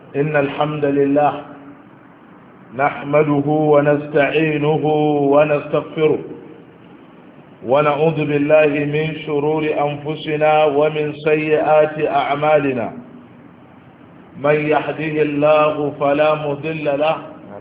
إن الحمد لله نحمده ونستعينه ونستغفره ونعوذ بالله من شرور أنفسنا ومن سيئات أعمالنا من يهده الله فلا مضل له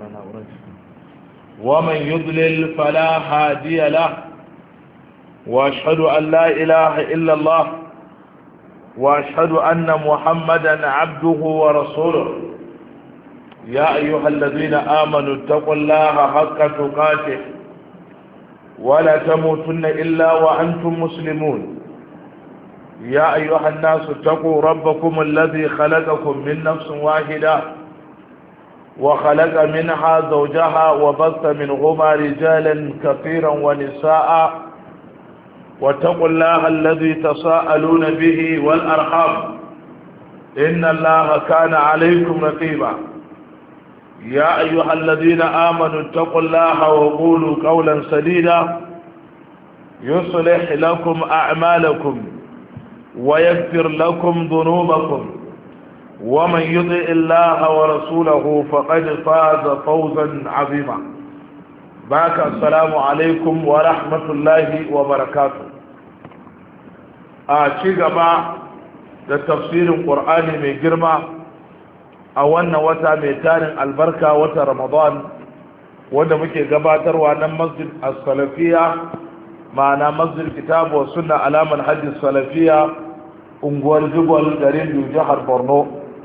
ومن يضلل فلا هادي له وأشهد أن لا إله إلا الله وأشهد أن محمدا عبده ورسوله يا أيها الذين آمنوا اتقوا الله حق تقاته ولا تموتن إلا وأنتم مسلمون يا أيها الناس اتقوا ربكم الذي خلقكم من نفس واحدة وخلق منها زوجها وبث منهما رجالا كثيرا ونساء واتقوا الله الذي تساءلون به والأرحام إن الله كان عليكم رقيبا يا أيها الذين آمنوا اتقوا الله وقولوا قولا سديدا يصلح لكم أعمالكم ويغفر لكم ذنوبكم ومن يطع الله ورسوله فقد فاز فوزا عظيما باك السلام عليكم ورحمة الله وبركاته ci gaba da tafsirin ƙur'ani mai girma a wannan wata mai tarin albarka wata ramadan wanda muke gabatarwa nan masjid as-salafiya ma'ana masjid kitabu wa sunna alaman hajji salafiya unguwar jigwal garin biyu jihar borno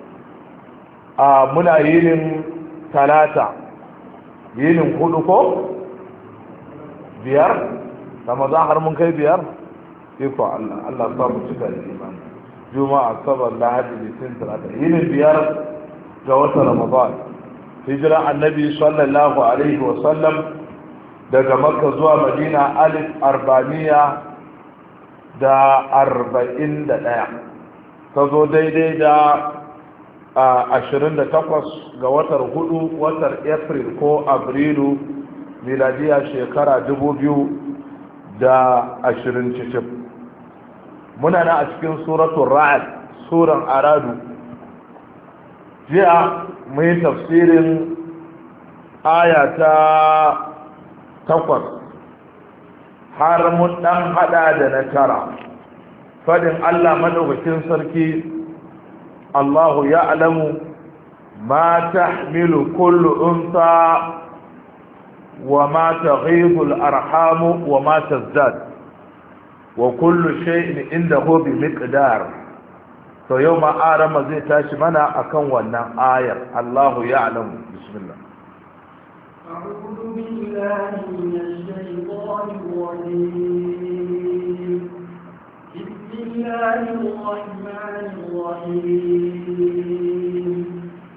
a muna yinin talata yinin hudu ko biyar ramadan har mun kai biyar iko Allah sa mu cika da imani juma'a sabar lahadi litin talata yinin biyar ga watan ramadan hijira annabi sallallahu alaihi wa sallam daga makka zuwa madina alif arba'miya da 41 ta zo daidai da 28 ga watar hudu watar april ko abrilu miladiya shekara 2020 cikin muna na a cikin suratun ra'ad suran aradu jiya mai tafsirin aya ta 8 har mun dan hada da na tara fadin Allah madaukakin sarki Allahu ya'lamu ma tahmilu kullu unsa wa ma taghidu al-arham wa ma tazdad wa kullu shay'in indahu bi miqdar to yau ma arama zai tashi mana akan wannan ayar Allahu ya'lamu bismillah a'udhu billahi minash shaitanir rajim bismillahir rahmanir rahim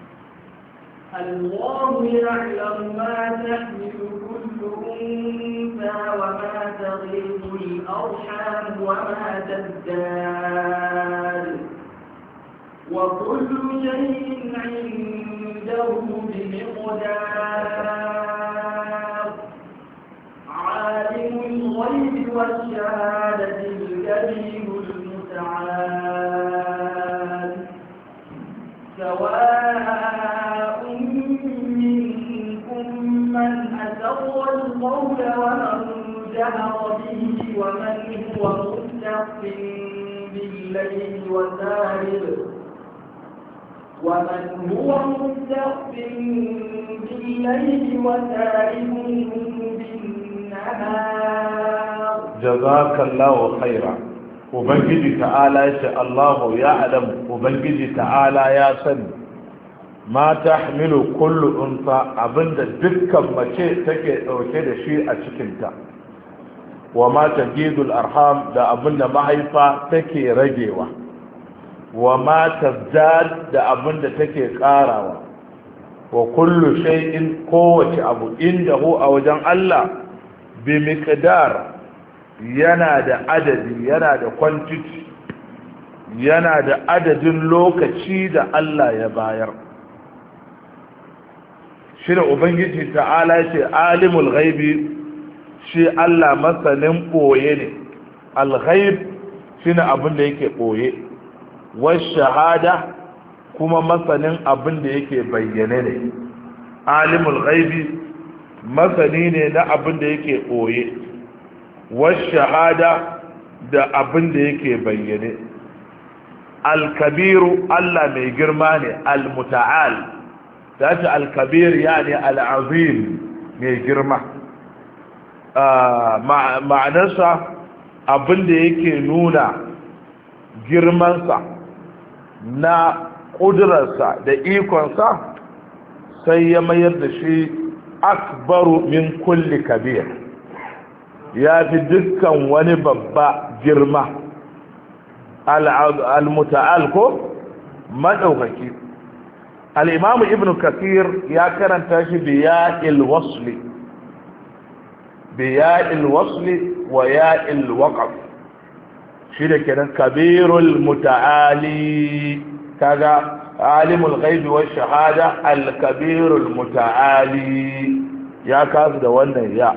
Allahu ya'lamu ma tahmilu kullu unsa wa ma taghidu al-arham wa ma tazdad وكل شيء عنده بمقدار عالم الغيب والشهادة الكبير المتعال سواء منكم من أسر القول ومن جهر به ومن هو مستخف بالليل وسارب ومن هو مستخف بالليل وسارب بالنهار جزاك الله خيرا ubangiji ta'ala ya ce Allahu ya'lamu ubangiji ta'ala ya sani ma tahmilu kullu unsa abinda dukkan mace take dauke da shi a cikinta wa ma tajidul arham da abinda mahaifa take ragewa wa ma tazdad da abinda take karawa wa kullu shay'in kowace abu indahu a wajen Allah bi miqdar yana da adadi yana da quantity yana da adadin lokaci da Allah ya bayar shi da ubangiji ta'ala ce alimul ghaibi shi Allah masanin boye ne al-ghaib shine abin da yake boye was shahada kuma masanin abin da yake bayyane ne. Alimul ghaibi masani ne na abin da yake ɓoye, wasu shahada da abin da yake bayyane. Alkabiru Allah mai girma ne, almuta'al ta ce alkabir ya ne al'azim mai girma. Ma'anarsa abin da yake nuna girmansa na ƙudurarsa da ikonsa sai ya mayar da shi akbaru min kulli kabir, ya fi dukkan wani babba girma. Al-muta'al ko maɗaukaki. Al-imamu ibn kathir ya karanta shi biya'il wasli wa ya'il waqf, shi da kenan kabirul muta'ali, kaga alimul ghaibi wa shahada al-kabirul muta'ali ya kasu da wannan ya.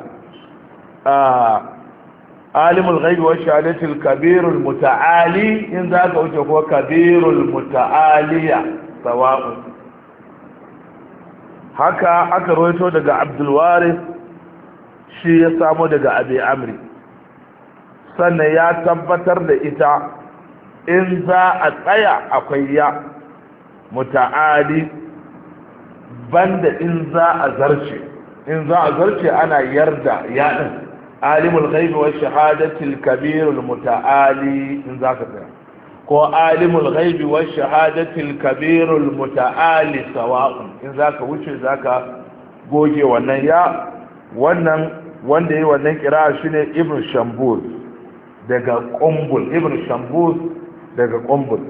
Alimul ghaibi wa shahadati al-kabirul muta'ali in za ka wuce ko kabirul muta'aliya sawa'un. Haka aka rawaito daga Abdul Warith, shi ya samu daga Abi Amri, sannan ya tabbatar da ita in za a tsaya akwai ya muta'ali, banda in za a zarce ana yarda ya din. Alimul ghaibi wa shahadati al-kabirul muta'ali in za ka tsaya, ko alimul ghaibi wa shahadati al-kabirul muta'ali sawa'un in za ka wuce za ka goge wannan ya. Wannan wanda yi wannan kira shine Ibn Shambul daga Qumbul, Ibn Shambul daga Qumbul.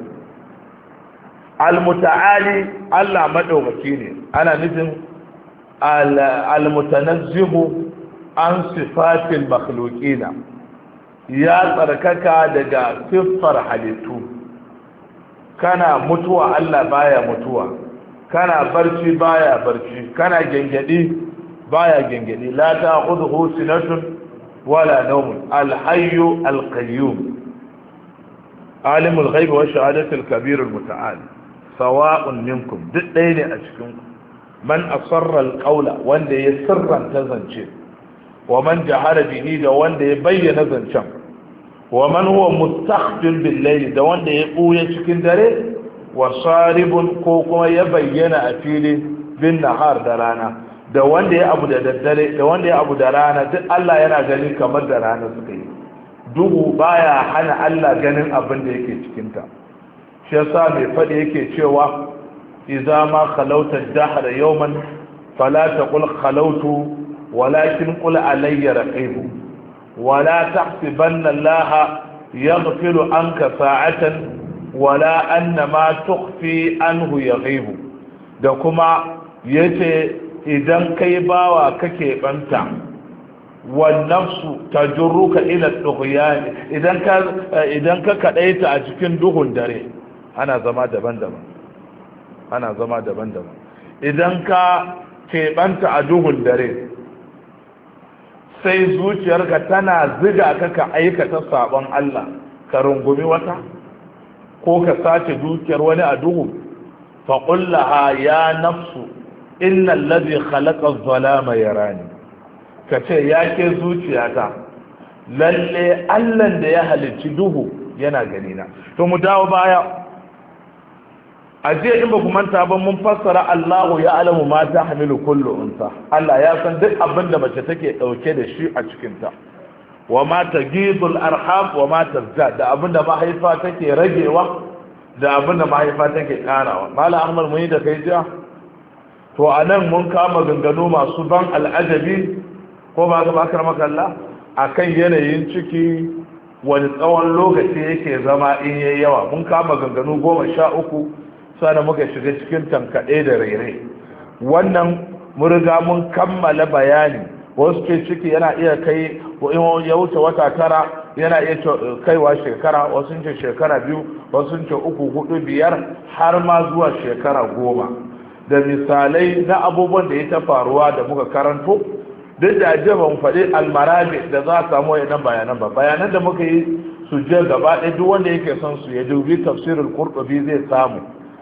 Al-muta'ali Allah madaukaki ne, ana nufin al-mutanazzihu an sifatil makhluqina, ya tsarkaka daga siffar halittu. Kana mutuwa Allah baya mutuwa, kana barci baya barci, kana gengedi baya gengedi. La ta'khudhuhu sinatun wala nawm, al-hayyu al-qayyum. Alimul ghaibi wa shahadati al-kabir al-muta'al, sawa'un minkum, duk ɗaya ne a cikin ku. Man asarra al-qawla, wanda ya sirranta zance, wa man jahara bihi, da wanda ya bayyana zancen, wa man huwa mustakhfin bil layl, da wanda ya buya cikin dare, wa saribun, ko kuma ya bayyana a fili bin nahar, da rana. Da wanda ya abu da daddare da wanda ya abu da rana, duk Allah yana gani kamar da rana suka yi. Duhu baya hana Allah ganin abin da yake cikin ta. Shi yasa mai fadi yake cewa idza ma khalawta ad-dahr yawman fala taqul khalawtu walakin qul alayya raqib wala tahsibanna Allah yaghfilu anka sa'atan wala anna ma tukhfi anhu yaghib. Da kuma yace idan kai bawa kake banta wannafsu tajurruka ila tughyan, idan ka kadaita a cikin duhun dare, ana zama daban-daban, idan ka keɓanta a duhun dare sai zuciyarka tana ziga ka aikata sabon Allah, ka rungumi wata ko ka sace dukiyar wani a duhu, faqul laha ya nafsu innal ladhi khalaqa adh-dhalama yarani, kace ya ke zuciyata lalle Allah da ya halicci duhu yana gani na. To mu dawo baya, aje in ba ku manta ba mun fassara Allahu ya alamu ma tahmilu kullu unsa, Allah ya san duk abin da mace take dauke da shi a cikin ta, wa ma tagidul arham wa ma tazdad, da abin da mahaifa take ragewa da abin da mahaifa take karawa. Malam Ahmad mun yi da kai jiya, to anan mun kama gangano masu ban al'ajabi, ko ba ga bakar makalla akan yanayin ciki, wani tsawon lokaci yake zama in yayi yawa. Mun kama gangano 13 sana muka shiga cikin tankaɗe da rairai. Wannan mun riga mun kammala bayani. Wasu ke ciki yana iya kai, ya wuce wata 9 yana iya kaiwa shekara, wasu ce shekara 2, wasu ce 3, 4, 5 har ma zuwa shekara 10. Da misalai na abubuwan da ya ta faruwa da muka karanto, duk da ajiye ban faɗi almarabi da za a samu wayannan bayanan ba. Bayanan da muka yi su je gaba ɗaya, duk wanda yake son su ya dubi tafsirul Qurtubi zai samu.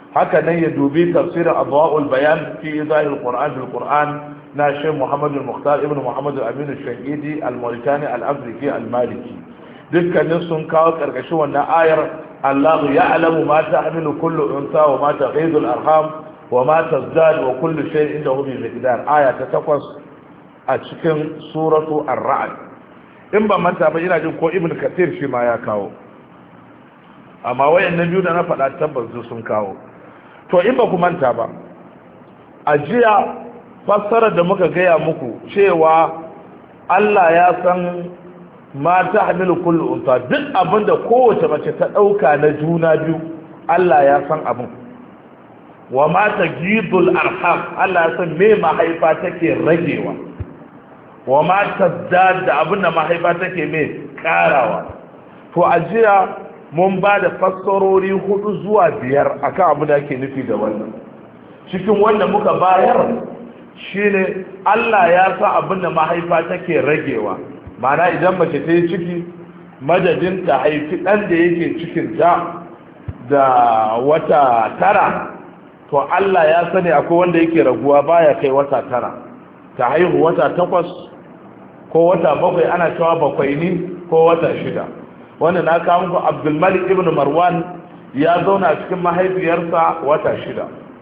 haka nan ya dubi tafsirin adwa'ul bayan fi izahil qur'an bil qur'an na Sheikh Muhammad al-Mukhtar ibn Muhammad al-Amin al-Shankidi al-Mauritani al-Afriki al-Maliki dukkanin sun kawo karkashin wannan ayar Allah ya'lamu ma tahmilu kullu unsa wa ma taghidu al-arham wa ma tazdad wa kullu shay'in indahu bi miqdar aya ta 8 a cikin suratu ar-ra'd in ba manta ba ina jin ko Ibn Kathir shi ma ya kawo amma wayannan biyu da na faɗa tabbas sun kawo to in ba ku manta ba a jiya fassarar da muka gaya muku cewa Allah ya san mata hamilu kullu unsa duk abinda kowace mace ta dauka na juna biyu Allah ya san abin wa mata gidul arham Allah ya san me mahaifa take ragewa wa mata da abinda mahaifa take me karawa to ajiya mun ba da fassarori 4 zuwa 5 akan abin da ake nufi da wannan cikin wanda muka bayar shine Allah ya sa abinda mahaifa take ragewa mana idan mace ta yi ciki madadin ta haifi ɗan da yake cikin ta da wata 9 to Allah ya sani akwai wanda yake raguwa baya kai wata 9 ta haihu wata 8 ko wata 7 ana cewa 7 ne ko wata 6 wanda na kawo muku Abdulmalik ibn Marwan ya zauna cikin mahaifiyarsa wata 6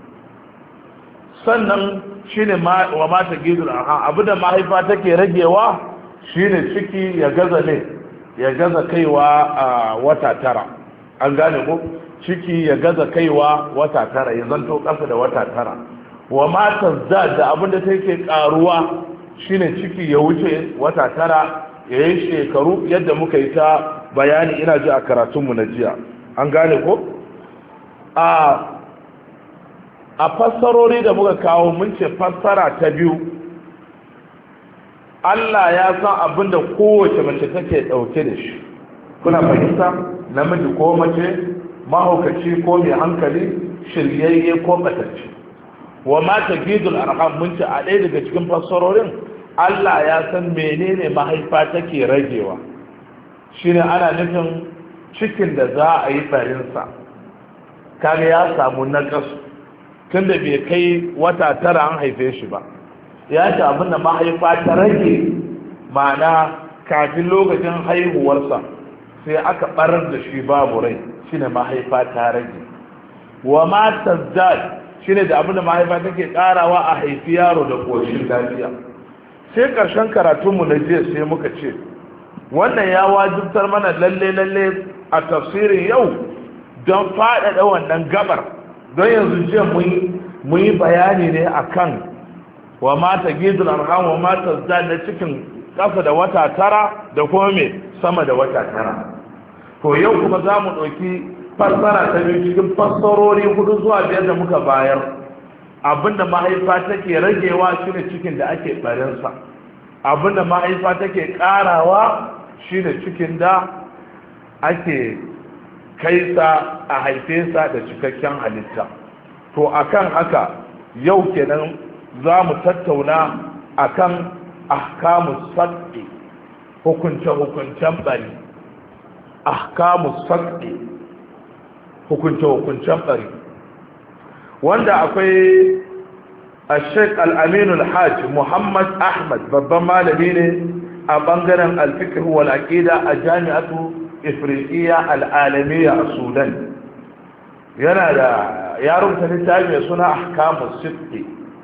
sannan shine wa mata gidul abu da mahaifa take ragewa shine ciki ya gaza kaiwa a wata 9 an gane ko ciki ya gaza kaiwa wata 9 ya zanto kasa da wata 9 wa mata da abin da take karuwa shine ciki ya wuce wata 9 ya yi shekaru yadda muka yi ta bayani ina ji a karatunmu na jiya an gane ko a fassarori da muka kawo mun ce fassara ta biyu Allah ya san abin da kowace mace take dauke da shi kuna fahimta namiji ko mace mahaukaci ko mai hankali shiryayye ko batacce wa ma tagidul arham mun ce a ɗaya daga cikin fassarorin Allah ya san menene mahaifa take ragewa shine ana nufin cikin da za a yi barinsa kaga ya samu nakasu tunda bai kai wata 9 an haife shi ba ya ce abin da mahaifa ta rage ma'ana kafin lokacin haihuwarsa sai aka barar da shi babu rai shine mahaifa ta rage wa ma tazdad shine da abin da mahaifa take karawa a haifi yaro da koshin lafiya sai karshen karatunmu na jiya sai muka ce wannan ya wajibtar mana lalle a tafsirin yau don faɗaɗa wannan gabar don yanzu jiya mun yi bayani ne akan wa mata gidul arham wa mata zad na cikin ƙasa da wata 9 da kuma me sama da wata 9 to yau kuma za mu ɗauki fassara ta biyu cikin fassarori 4 zuwa 5 da muka bayar abinda mahaifa take ragewa shine cikin da ake barinsa abinda mahaifa take karawa shine cikin da ake kaisa a haife sa da cikakken halitta to akan haka yau kenan za mu tattauna akan ahkamus sadqi hukuncen bari ahkamus sadqi hukuncen bari wanda akwai Sheikh Al-Amin Al-Hajj Muhammad Ahmad babban malami ne a bangaren al-fiqh wal aqida a Jami'atu Ifriqiya Al-Alamiyya a Sudan yana da ya rubuta littafi mai suna Ahkamus Sidqi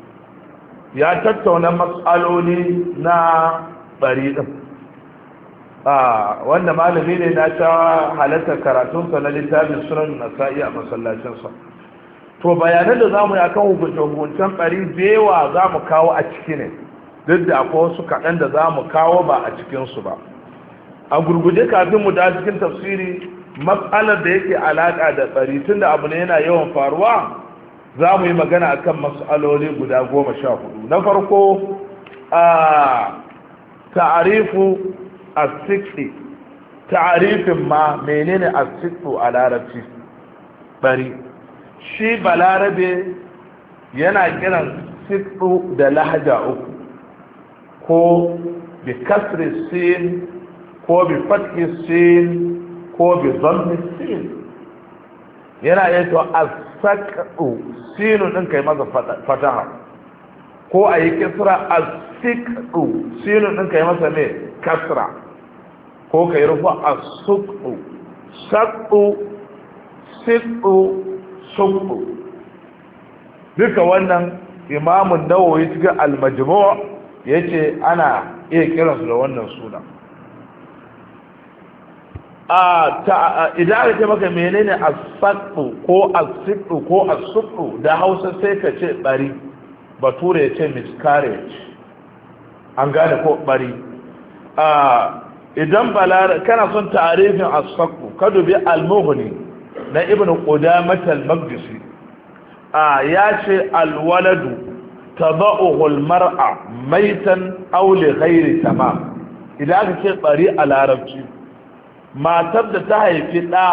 ya tattauna matsaloli na bari din wanda malami ne na ta halartar karatunsa na littafin Sunan Nasa'i a masallacinsa to bayanan da zamu yi akan hukuncen bari bewa zamu kawo a ciki ne duk da akwai wasu kaɗan da zamu kawo ba a cikinsu ba a gurguje kafin mu da cikin tafsiri matsalar da yake alaƙa da bari tunda abu ne yana yawan faruwa za mu yi magana akan matsaloli guda 14 na farko ta'arifu as-siqi ta'arifin ma menene as-siqu a larabci bari shi balarabe yana kiran siqu da lahaja uku ko bi kasri sin ko bi fathi sin ko bi dhammi sin yana yin to as as-saqu sinun din kai masa fataha ko ayi kisra as-siqu sinun din kai masa ne kasra ko kai rufa as-suqu saqu siqu suqu duka wannan imamun nawawi cikin al-majmu' yace ana iya kiransu da wannan suna idan aka ce maka menene as-saqu ko as-siqu ko as-suqu da Hausa sai ka ce bari bature ya ce miscarriage an gane ko bari idan kana son ta'arifin as-saqu ka dubi al-mughni na ibn qudamah al-maqdisi ya ce al-waladu tada'uhu al-mar'a maitan aw li ghairi tamam idan aka ce bari a larabci matar da ta haifi ɗa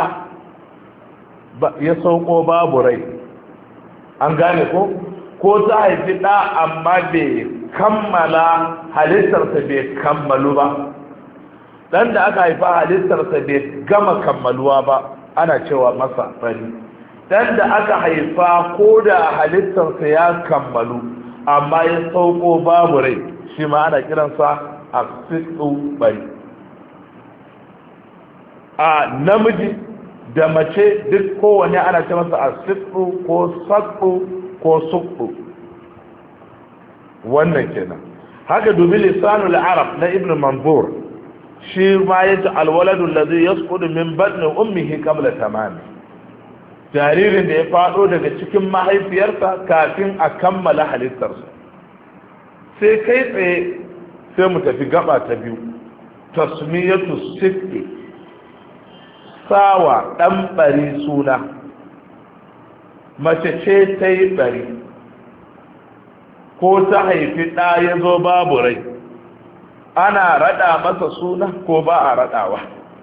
ya sauko babu rai an gane ko ta haifi ɗa amma bai kammala halittarsa bai kammalu ba ɗan da aka haifa halittarsa bai gama kammaluwa ba ana cewa masa bari ɗan da aka haifa ko da halittarsa ya kammalu amma ya sauko babu rai shi ma ana kiransa a sitsu bari a namiji da mace duk kowane ana ce masa asitsu ko satsu ko sukku wannan kenan haka dubi lisanul arab na ibn manzur shi ma yace alwaladu alladhi yasqutu min batni ummihi qabla tamami jaririn da ya fado daga cikin mahaifiyarsa kafin a kammala halittarsa sai kai tsaye sai mu tafi gaba ta biyu tasmiyatu sikki sawa ɗan ɓari suna mace ce ta yi ɓari ko ta haifi ɗa ya zo babu rai ana raɗa masa suna ko ba a raɗawa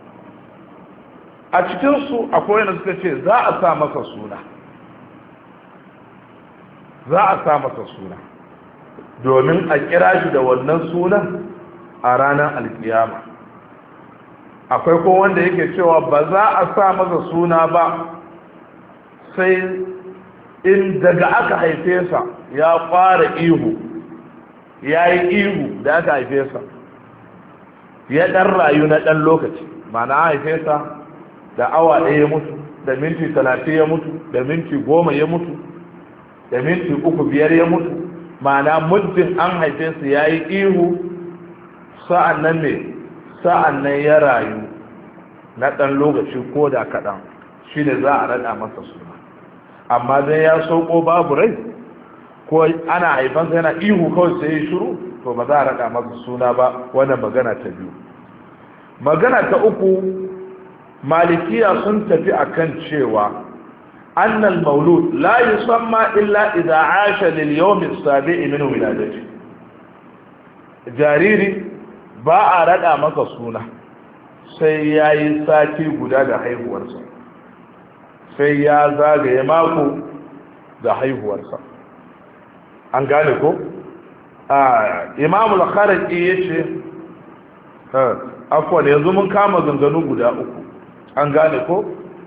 a cikinsu akwai wanda suka ce za a sa masa suna domin a kira shi da wannan sunan a ranar alkiyama akwai ko wanda yake cewa ba za a sa masa suna ba sai in daga aka haife sa ya fara ihu ya yi ihu da aka haife sa ya ɗan rayu na ɗan lokaci mana haife sa da awa ɗaya ya mutu da minti 30 ya mutu da minti 10 ya mutu da minti 3-5 ya mutu mana muddin an haife sa ya yi ihu sa'an nan ya rayu na ɗan lokaci ko da kaɗan shi ne za a raɗa masa suna amma dan ya sauko babu rai ko ana haifansa yana ihu kawai sai ya shiru to ba za a raɗa masa suna ba wannan magana ta biyu magana ta uku malikiya sun tafi akan cewa annal maulud la yusamma illa idza asha lil yawm as-sabi'i min wiladati jariri ba a rada maka suna sai yayi sati guda da haihuwarsa sai ya zagaye mako da haihuwarsa an gane ko imam al-kharqi yace afwan yanzu mun kama ganganu guda uku an gane ko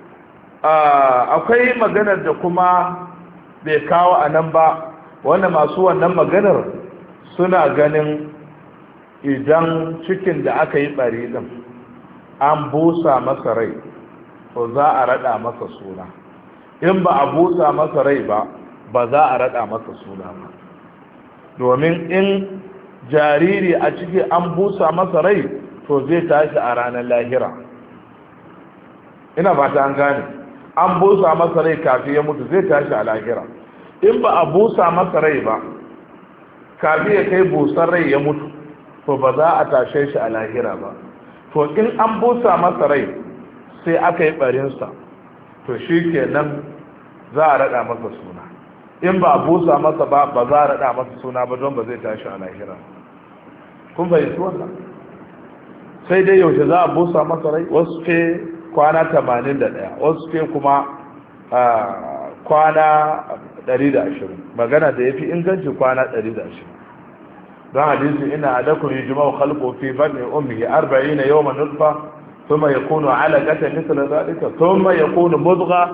akwai maganar da kuma bai kawo a nan ba wanda masu wannan maganar suna ganin idan cikin da aka yi bari din an busa masa rai to za a rada masa suna in ba a busa masa rai ba ba za a rada masa suna ba domin in jariri a ciki an busa masa rai to zai tashi a ranar lahira ina fata an gane an busa masa rai kafin ya mutu zai tashi a lahira in ba a busa masa rai ba kafin ya kai busar rai ya mutu to ba za a tashe shi a lahira ba to in an busa masa rai sai aka yi barinsa to shi kenan za a rada masa suna in ba a busa masa ba ba za a rada masa suna ba don ba zai tashi a lahira kun fahimci wannan sai dai yaushe za a busa masa rai wasu ke kwana 81 wasu ke kuma kwana 120 magana da ya fi inganci kwana 120 don hadisi ina adakun yi jima'u khalqu fi batni ummihi 40 yawman nutfa thumma yakunu 'alaqatan mithla dhalika thumma yakunu mudgha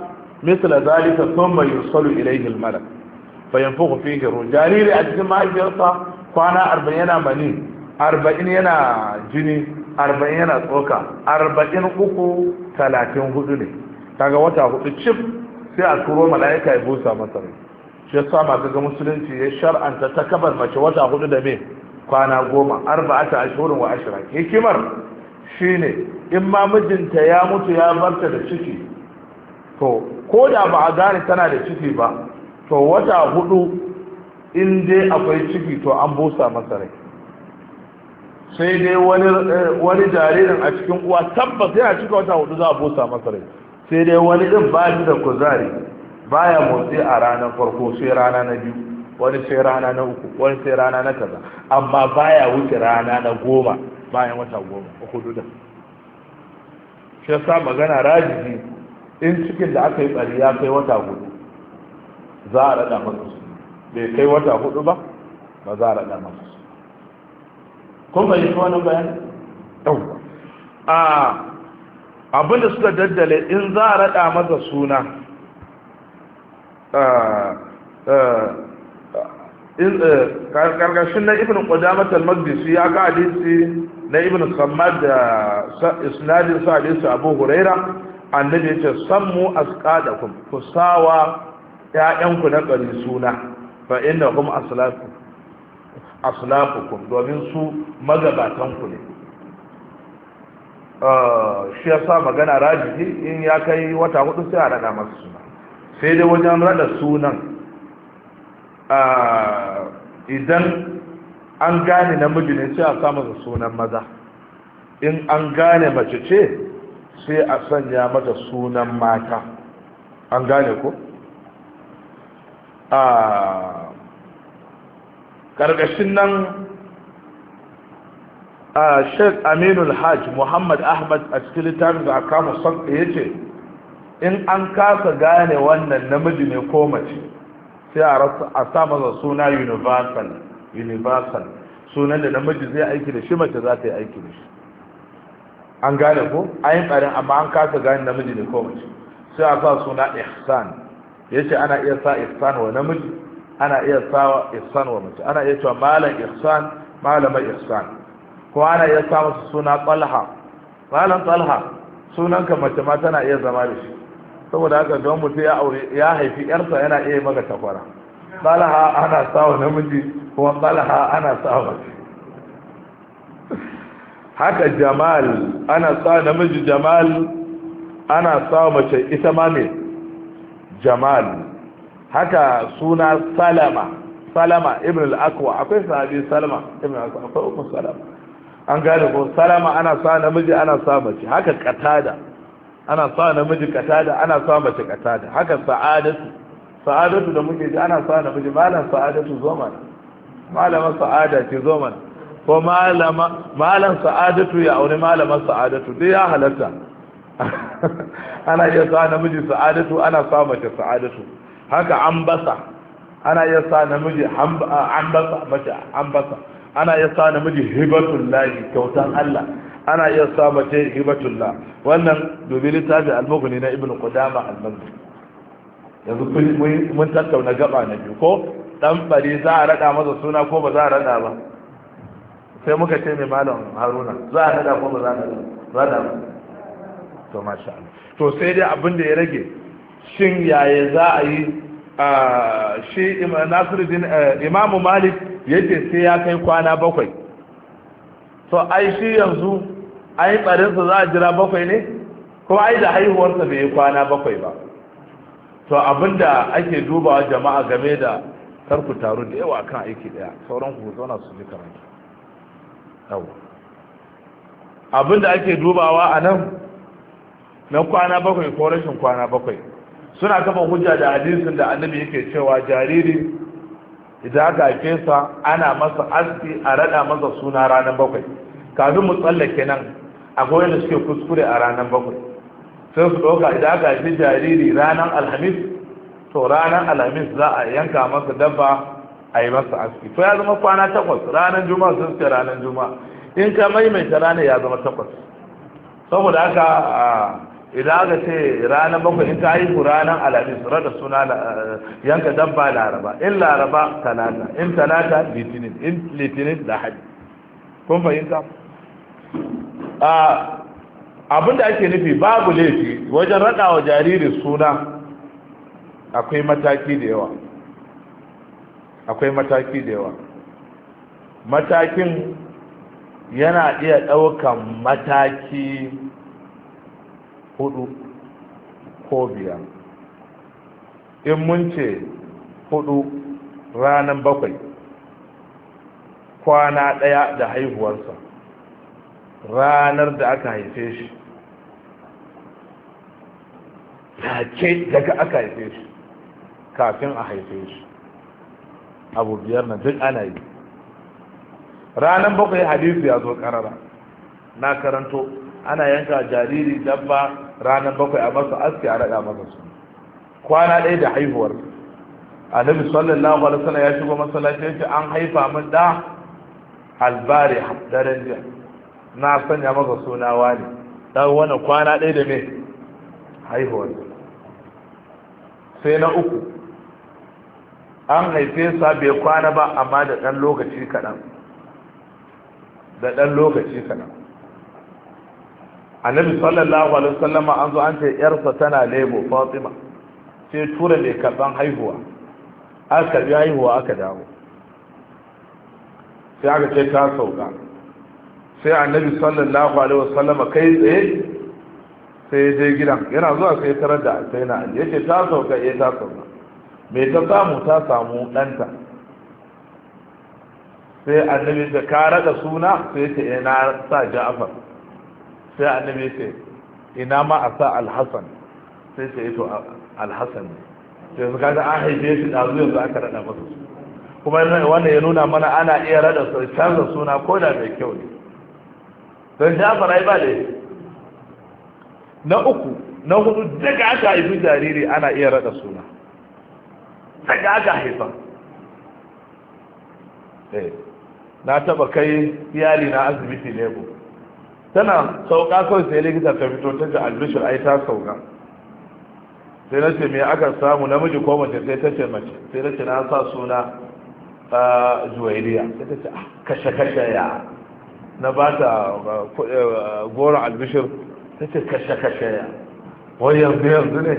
misla zalika thumma yusalu ilayhi al-malak fa yanfukhu fihi ruh jariri a cikin mahaifiyarsa kwana 40 yana mani 40 yana jini 40 yana tsoka 40 uku 34 ne kaga wata hudu cif sai a turo mala'ika ya busa masa rai shi yasa ma kaga musulunci ya shar'anta ta kabar mace wata hudu da me kwana 10 arba'ata ashhurin wa ashra hikimar shine in ma mijinta ya mutu ya barta da ciki to ko da ba a gane tana da ciki ba to wata hudu in dai akwai ciki to an busa masa rai sai dai wani jaririn a cikin uwa tabbas yana cika wata hudu za a busa masa rai sai dai wani din ba shi da kuzari baya motsi a ranar farko sai rana na biyu wani sai rana na uku wani sai rana na kaza amma baya wuce rana na 10 bayan wata 10 hudu da shi yasa magana rajihi in cikin da aka yi tsari ya kai wata 4 za a rada masa su bai kai wata 4 ba ba za a rada masa su kun fahimci wani bayani yau abinda suka daddale in za a rada masa suna karkashin na ibn qudamah al-maqdisi ya ga hadisi na ibn sammad da isnadin sa hadisi abu huraira annabi yace sammu asqadakum ku sawa ƴaƴanku na ƙari suna fa innahum aslafukum domin su magabatan ku ne shi yasa magana rajihi in ya kai wata 4 sai a rada masa suna sai dai wajen rada sunan idan an gane namiji ne sai a sa masa sunan maza in an gane mace ce sai a sanya mata sunan mata an gane ko ƙarƙashin nan Sheikh Aminul Hajj Muhammad Ahmad a cikin littafin da aka kama son ya ce in an kasa gane wannan namiji ne ko mace sai a sa masa suna universal sunan da namiji zai aiki da shi mace za ta yi aiki da shi an gane ko ayin ɓarin amma an kasa gane namiji ne ko mace sai a sa suna ihsan ya ce ana iya sa ihsan wa namiji ana iya sa ihsan wa mace ana iya cewa malam ihsan malama ihsan ko ana iya sa masa suna talha malam talha sunanka mace ma tana iya zama da shi saboda haka don mutum ya aure ya haifi yarsa yana iya maka takwara talha ana sa wa namiji kuma talha ana sa wa mace haka jamal ana sa namiji jamal ana sa mace ita ma ne jamal haka suna salama ibn al-akwa akwai sahabi salama ibn al-akwa akwai ummu salama an gane ko salama ana sa namiji ana sa mace haka qatada ana sa namiji qatada ana sa mace qatada haka sa'adatu da muke ji ana sa namiji malam sa'adatu zo mana malama sa'ada ce zo mana ko malam sa'adatu ya aure malaman sa'adatu dai ya halatta ana iya sa namiji sa'adatu ana sa mace sa'adatu haka ambasa ana iya sa namiji ambasa mace ambasa ana iya sa namiji hibatullahi kyautan Allah ana iya sa mace hibatullah wannan dubi littafi al-mughni na ibnu qudama al-maqdisi yanzu mun tattauna gaba na biyu ko dan bari za a rada masa suna ko ba za a rada ba sai muka ce mai malam haruna za a rada ko ba za a rada ba to masha Allah to sai dai abin da ya rage shin yaya za a yi shi Nasiruddin Imam Malik yace sai ya kai kwana 7 to ai shi yanzu ai barin sa za a jira 7 ne ko ai da haihuwar sa bai kwana 7 ba to abinda ake dubawa jama'a game da karku taru da yawa kan aiki daya sauran ku zauna su ji karatu yawa abinda ake dubawa a nan na kwana 7 ko rashin kwana 7 suna kafa hujja da hadisin da annabi yake cewa jariri idan aka haife sa ana masa aski a rada masa suna ranar 7 kafin mu tsallake nan akwai wanda suke kuskure a ranar 7 sai su ɗauka idan aka haifi jariri ranar alhamis to ranar alhamis za a yanka masa dabba a yi masa aski to ya zama kwana 8 ranar juma'a sun ce ranar juma'a in ka maimaita ranar ya zama 8 saboda haka idan aka ce ranar bakwai in ta haihu ranar alhamis rada suna yanka dabba laraba, in laraba talata, in talata litinin, in litinin lahadi. Kun fahimta? Abinda ake nufi babu laifi wajen rada wa jariri suna. Akwai mataki da yawa, matakin yana iya ɗaukan mataki 4 ko 5. in mun ce 4 ranar 7 kwana ɗaya da haihuwarsa, ranar da aka haife shi take daga aka haife shi kafin a haife shi, abu 5 na duk ana yi. ranar 7 hadisi ya zo karara na karanto ana yanka jariri dabba ranar 7 a masa aski a raɗa masa su. kwana ɗaya da haihuwar annabi sallallahu alaihi wasallam ya shigo masallaci yace an haifa min da albari daren jiya, na sanya masa suna wani. dan wannan kwana ɗaya da me haihuwar. sai na 3 an haife sa bai kwana ba amma da ɗan lokaci kaɗan, annabi sallallahu alaihi wasallama an zo an ce yarsa tana lebo Fatima, sai tura mai karban haihuwa, aka karbi haihuwa aka dawo, sai aka ce ta sauka, sai annabi sallallahu alaihi wasallama kai tsaye sai je gidan, yana zuwa sai tarar da sai na Ali yace ta sauka, ta sauka. Me ta samu ɗanta. sai annabi da ka rada suna sai ce na sa Ja'far, sai annabi ce ina ma a sa Al-Hasan, sai ce to Al-Hasan sai su kaga an haife shi da zuwa aka rada masa su. kuma wannan ya nuna mana ana iya rada canza suna ko da mai kyau ne. don Ja'far ai ba da na 3 na 4 daga aka haifi jariri ana iya rada suna daga aka haifa. na taba kai iyali na asibiti ne ko tana sauka kawai sai likita ta fito ta ji albishir ai ta sauka. sai na ce me aka samu, namiji ko mace? sai ta ce mace. sai na ce na sa suna Juwairiya. sai ta ce kashe ya na ba ta goron albishir. ta ce kashe ya wai yanzu ne.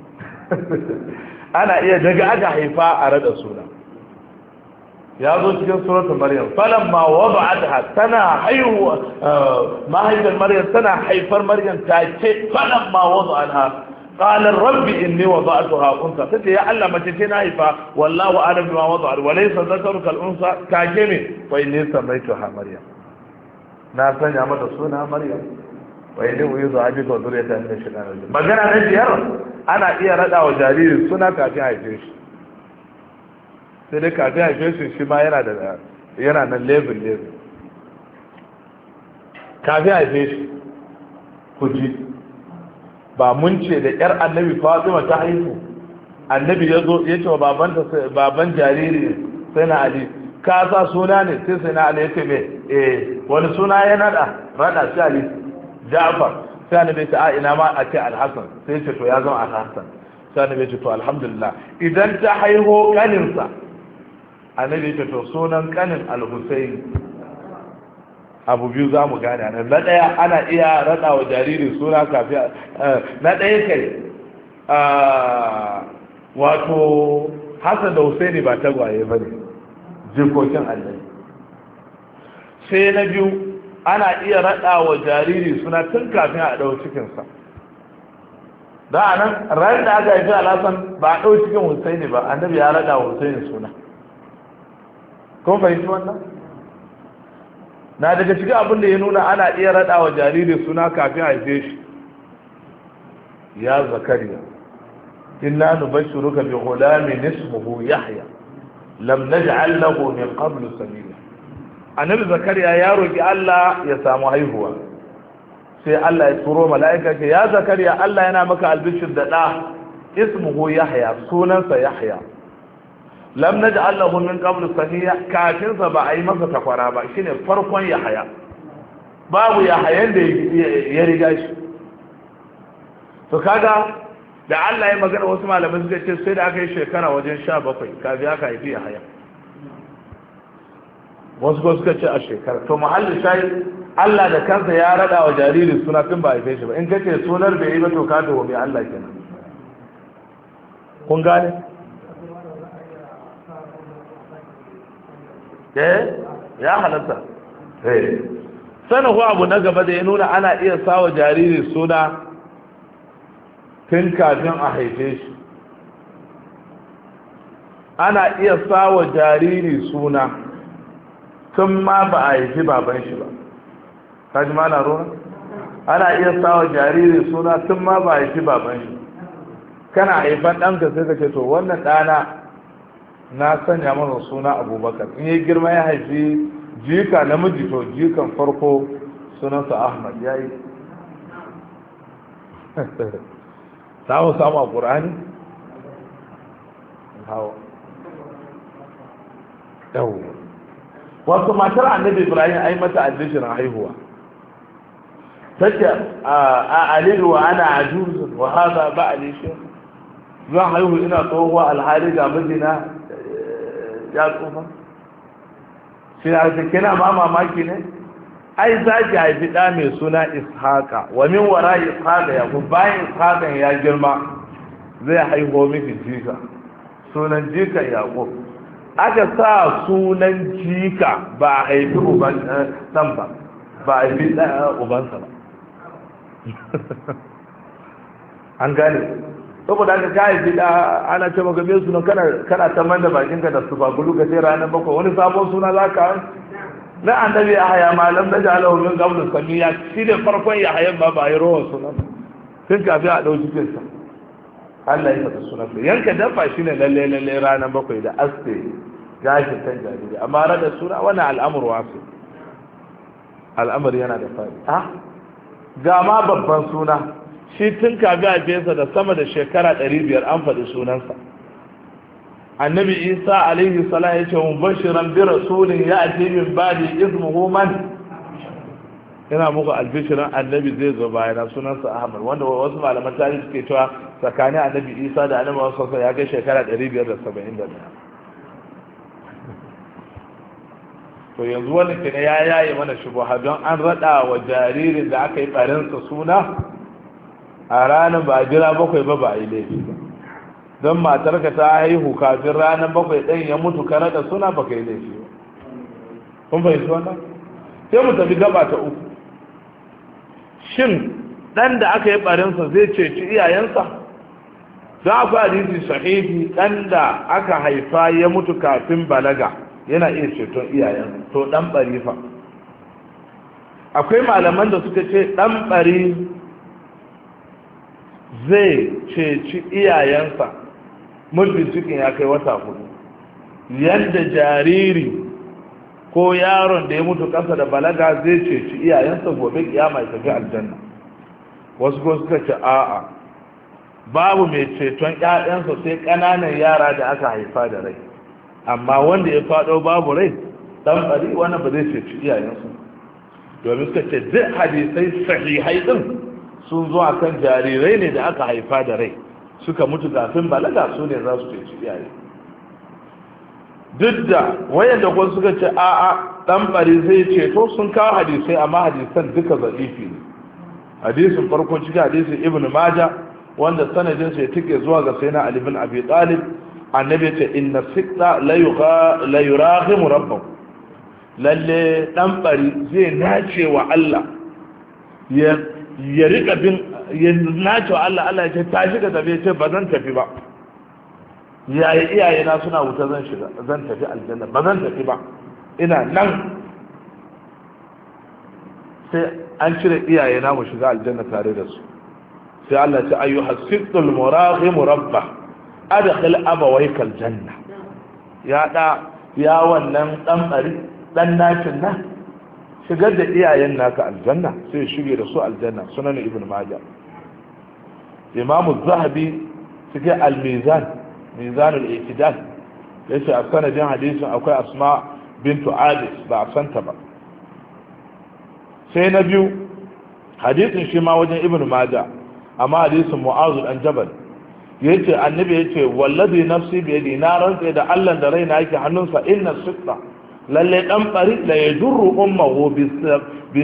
ana iya daga aka haifa a rada suna. ya zo cikin suratul maryam falamma wada'atha tana haihuwa mahaifar maryam tana haifar maryam ta ce falamma wada'atha qala rabbi inni wada'tuha unsa tace ya Allah mace ce na haifa wallahu a'lam bima wada'at wa laysa dhakaru kal unsa ta geme wa inni samaituha maryam, na sanya mata suna maryam wa inni uyizu abika zuriyatan min shaytanir rajim. magana na 5 ana iya rada wa jariri suna kafin haife shi, sai dai kafin haife shi ma yana nan level kafin haife shi ku ji ba mun ce da yar annabi Fatima ta haihu, annabi ya zo ya ce wa baban jariri sai na Ali ka sa suna ne, sai na Ali ya ce me wani suna ya rada shi Ali Ja'far, sai annabi ya ce a ina ma a ce Al-Hasan, sai ya ce to ya zama Al-Hasan. sai annabi ya ce to alhamdulillah. idan ta haiho kaninsa annabi ta to sunan kanin al-Husayn. abu biyu za mu gane nan. na ɗaya ana iya raɗa wa jariri suna kafin na ɗaya kai wato Hassan da Husaini ba tagwaye ba ne, jikokin annabi. sai na biyu ana iya raɗa wa jariri suna tun kafin a ɗau cikinsa. da a nan ran da aka haifi Al-Hasan ba a ɗau cikin Husaini ba, annabi ya raɗa wa Husaini suna. kun fahimci wannan? na daga cikin abin da ya nuna ana iya raɗa wa jariri suna kafin haife shi. ya Zakariya inna nubashshiruka bi ghulamin ismuhu Yahya lam naj'al lahu min qablu samia. annabi Zakariya ya roki Allah ya samu haihuwa, sai Allah ya turo mala'ika ce ya Zakariya Allah yana maka albishir da ɗa ismuhu Yahya, sunansa Yahya. lam naj'al lahu min qabl samia, kafin sa ba a yi masa takwara ba, shine farkon Yahya, babu Yahyan da ya riga shi. to kaga da Allah ya magana wasu malamai suka ce sai da aka yi shekara wajen 17 kafin aka haifi Yahaya wasu ko suka ce a shekara to mahallin shayi Allah da kansa ya rada wa jariri suna tun ba haife shi ba in kace sunar bai yi ba to ka dawo mai Allah kenan kun gane ya halatta sanin ko abu na gaba da ya nuna ana iya sawa jariri suna tun kafin a haife shi ana iya sawa jariri suna tun ma ba a haifi baban shi ba kaji ma na ruwa ana iya sawa jariri suna tun ma ba a haifi baban shi kana haifan ɗanka sai ka ce to wannan ɗana na sanya masa suna abubakar in yi girma ya haifi jika namiji to jikan farko sunansa ahmad ya yi samu a ƙur'ani hawa yau wasu matar annabi ibrahim ai mata albishirin haihuwa take a alilu wa ana ajuz wa hada ba alishi zan haihu ina tsohuwa alhali ga mijina ya tsufa shi na kina ma mamaki ne ai za ki haifi ɗa mai suna ishaqa wa min wara ishaqa ya ku bayan ishaqan ya girma zai haihu miki jika sunan jika yaqub aka sa sunan jika ba a haifi uban dan ba ba a haifi ubansa ba an gane saboda aka ka haifi da ana ce maka me sunan kana ta manda bakinka da su ba gulu ka ce ranar bakwai wani sabon suna za ka na annabi ya haya malam da jala min qabl samiya shi da farkon ya hayan ba ba yi rawan sunan tun kafin a dauki kinsa Allah ya faɗa sunan sa yanka dafa shi ne lalle ranar bakwai da aste gashi kan jariri amma rada suna wannan al'amur wasu al'amur yana da fadi ga ma babban suna shi tun kafin a fesa da sama da shekara 500 an faɗi sunansa annabi isa alaihi salam ya ce mubashiran bi rasulin ya ati min ba'di ismuhu man ina muku albishirin annabi zai zo bayana sunansa ahmad wanda wasu malaman tarihi suke cewa tsakanin annabi isa da annabi wasu ya kai shekara 571 to yanzu wani kina ya yaye mana shubha don an rada wa jaririn da aka yi barinsa suna a ranar ba jira bakwai ba a yi laifi ba don matarka ta haihu kafin ranar bakwai ɗan ya mutu kare da suna baka yi laifi ba kun fahimci wannan sai mu tafi gaba ta uku shin ɗan da aka yi ɓarinsa zai ceci iyayensa don akwai hadisi sahihi ɗan da aka haifa ya mutu kafin balaga yana iya ceton iyayensa to ɗan ɓari fa akwai malaman da suka ce ɗan ɓari zai ceci iyayensa muddin cikin ya kai wata 4 yadda jariri ko yaron da ya mutu ƙasa da balaga zai ceci iyayensa gobe kiyama ya tafi aljanna wasu ko suka ce a'a babu mai ceton ƴaƴansa sai ƙananan yara da aka haifa da rai amma wanda ya faɗo babu rai dan bari wannan ba zai ceci iyayensa domin suka ce duk hadisai sahihai din sun zo a kan jarirai ne da aka haifa da rai suka mutu kafin balaga su ne za su ceci iyaye duk da wayanda kuma suka ce a'a dan bari zai ceto sun kawo hadisai amma hadisan duka zaifi ne hadisin farko cikin hadisin ibn maja wanda sanadin sa ya tike zuwa ga sayyidina ali bin abi talib annabi ya ce inna sitta la yurahimu rabbahu lalle dan bari zai nace wa Allah ya rika bin ya nace wa Allah ya ce tashi ka tafi ce ba zan tafi ba yayi iyaye na suna wuta zan tafi aljanna ba zan tafi ba ina nan sai an cire iyaye na mu shiga aljanna tare da su sai Allah ya ce ayyuha sittul muraghim rabbah adkhil abawayka aljanna ya wannan dan bari dan nacin nan shigar da iyayen naka aljanna sai shige da su aljanna sunan ibn majah imam az-zahabi cikin al-mizan mizan al-i'tidal yace a sanadin hadisin akwai asma bintu abis ba a santa ba sai na biyu hadisin shi ma wajen ibn majah amma hadisin mu'azu dan jabal yace annabi yace wallazi nafsi bi yadi na rantsa da Allah da raina yake hannunsa inna sitta lalle dan bari la yajurru ummuhu bi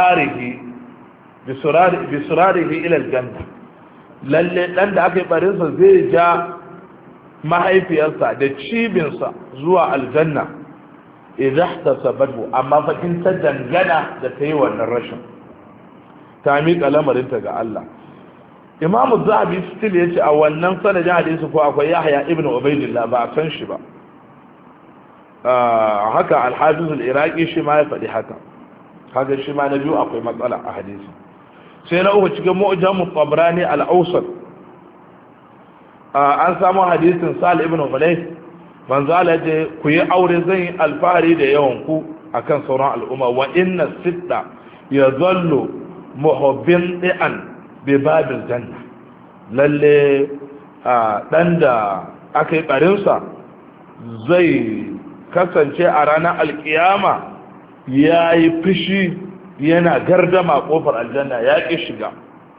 sirarihi ila aljanna lalle dan da aka yi barinsa zai ja mahaifiyarsa da cibinsa zuwa aljanna idan ihtasabatu amma fa in ta dangana da ta yi wannan rashin ta miƙa lamarinta ga Allah imam zahabi still yace a wannan sanadin hadisi ko akwai yahya ibn ubaydillah ba a san shi ba haka al-hafiz al-iraqi shi ma ya faɗi haka kaga shi ma na biyu akwai matsala a hadisi sai na uku cikin mu'jam tabrani al-awsat an samu hadisin sal ibn hunayf manzo Allah ya ku yi aure zan yi alfahari da yawan ku akan sauran al'umma wa inna sitta yadhallu muhabbin di'an bi babil janna lalle dan da aka yi barinsa zai kasance a ranar alkiyama ya yi fushi yana gardama kofar aljanna ya ƙi shiga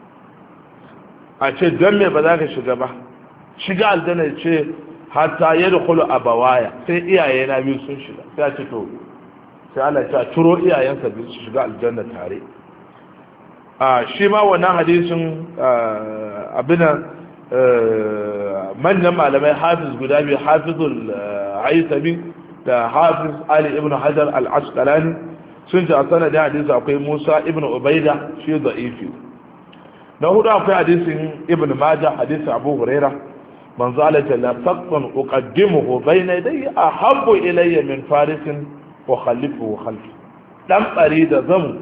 a ce don me ba za ka shiga ba shiga aljanna ce hatta ya dukulu a bawaya sai iyaye na biyu sun shiga sai a ce to sai Allah ya turo iyayensa biyu su shiga aljanna tare shi ma wannan hadisin abinan manyan malamai hafiz guda biyu hafizul haisami da hafiz ali ibn hajar al-asqalani sun ji a sanadin hadisi akwai musa ibn ubaida shi da'ifi na hudu akwai hadisin ibn majah hadisin abu huraira manzo Allah ta la taqan uqaddimuhu bayna yadayya ahabbu ilayya min farisin wa khalifu khalfi dan bari da zan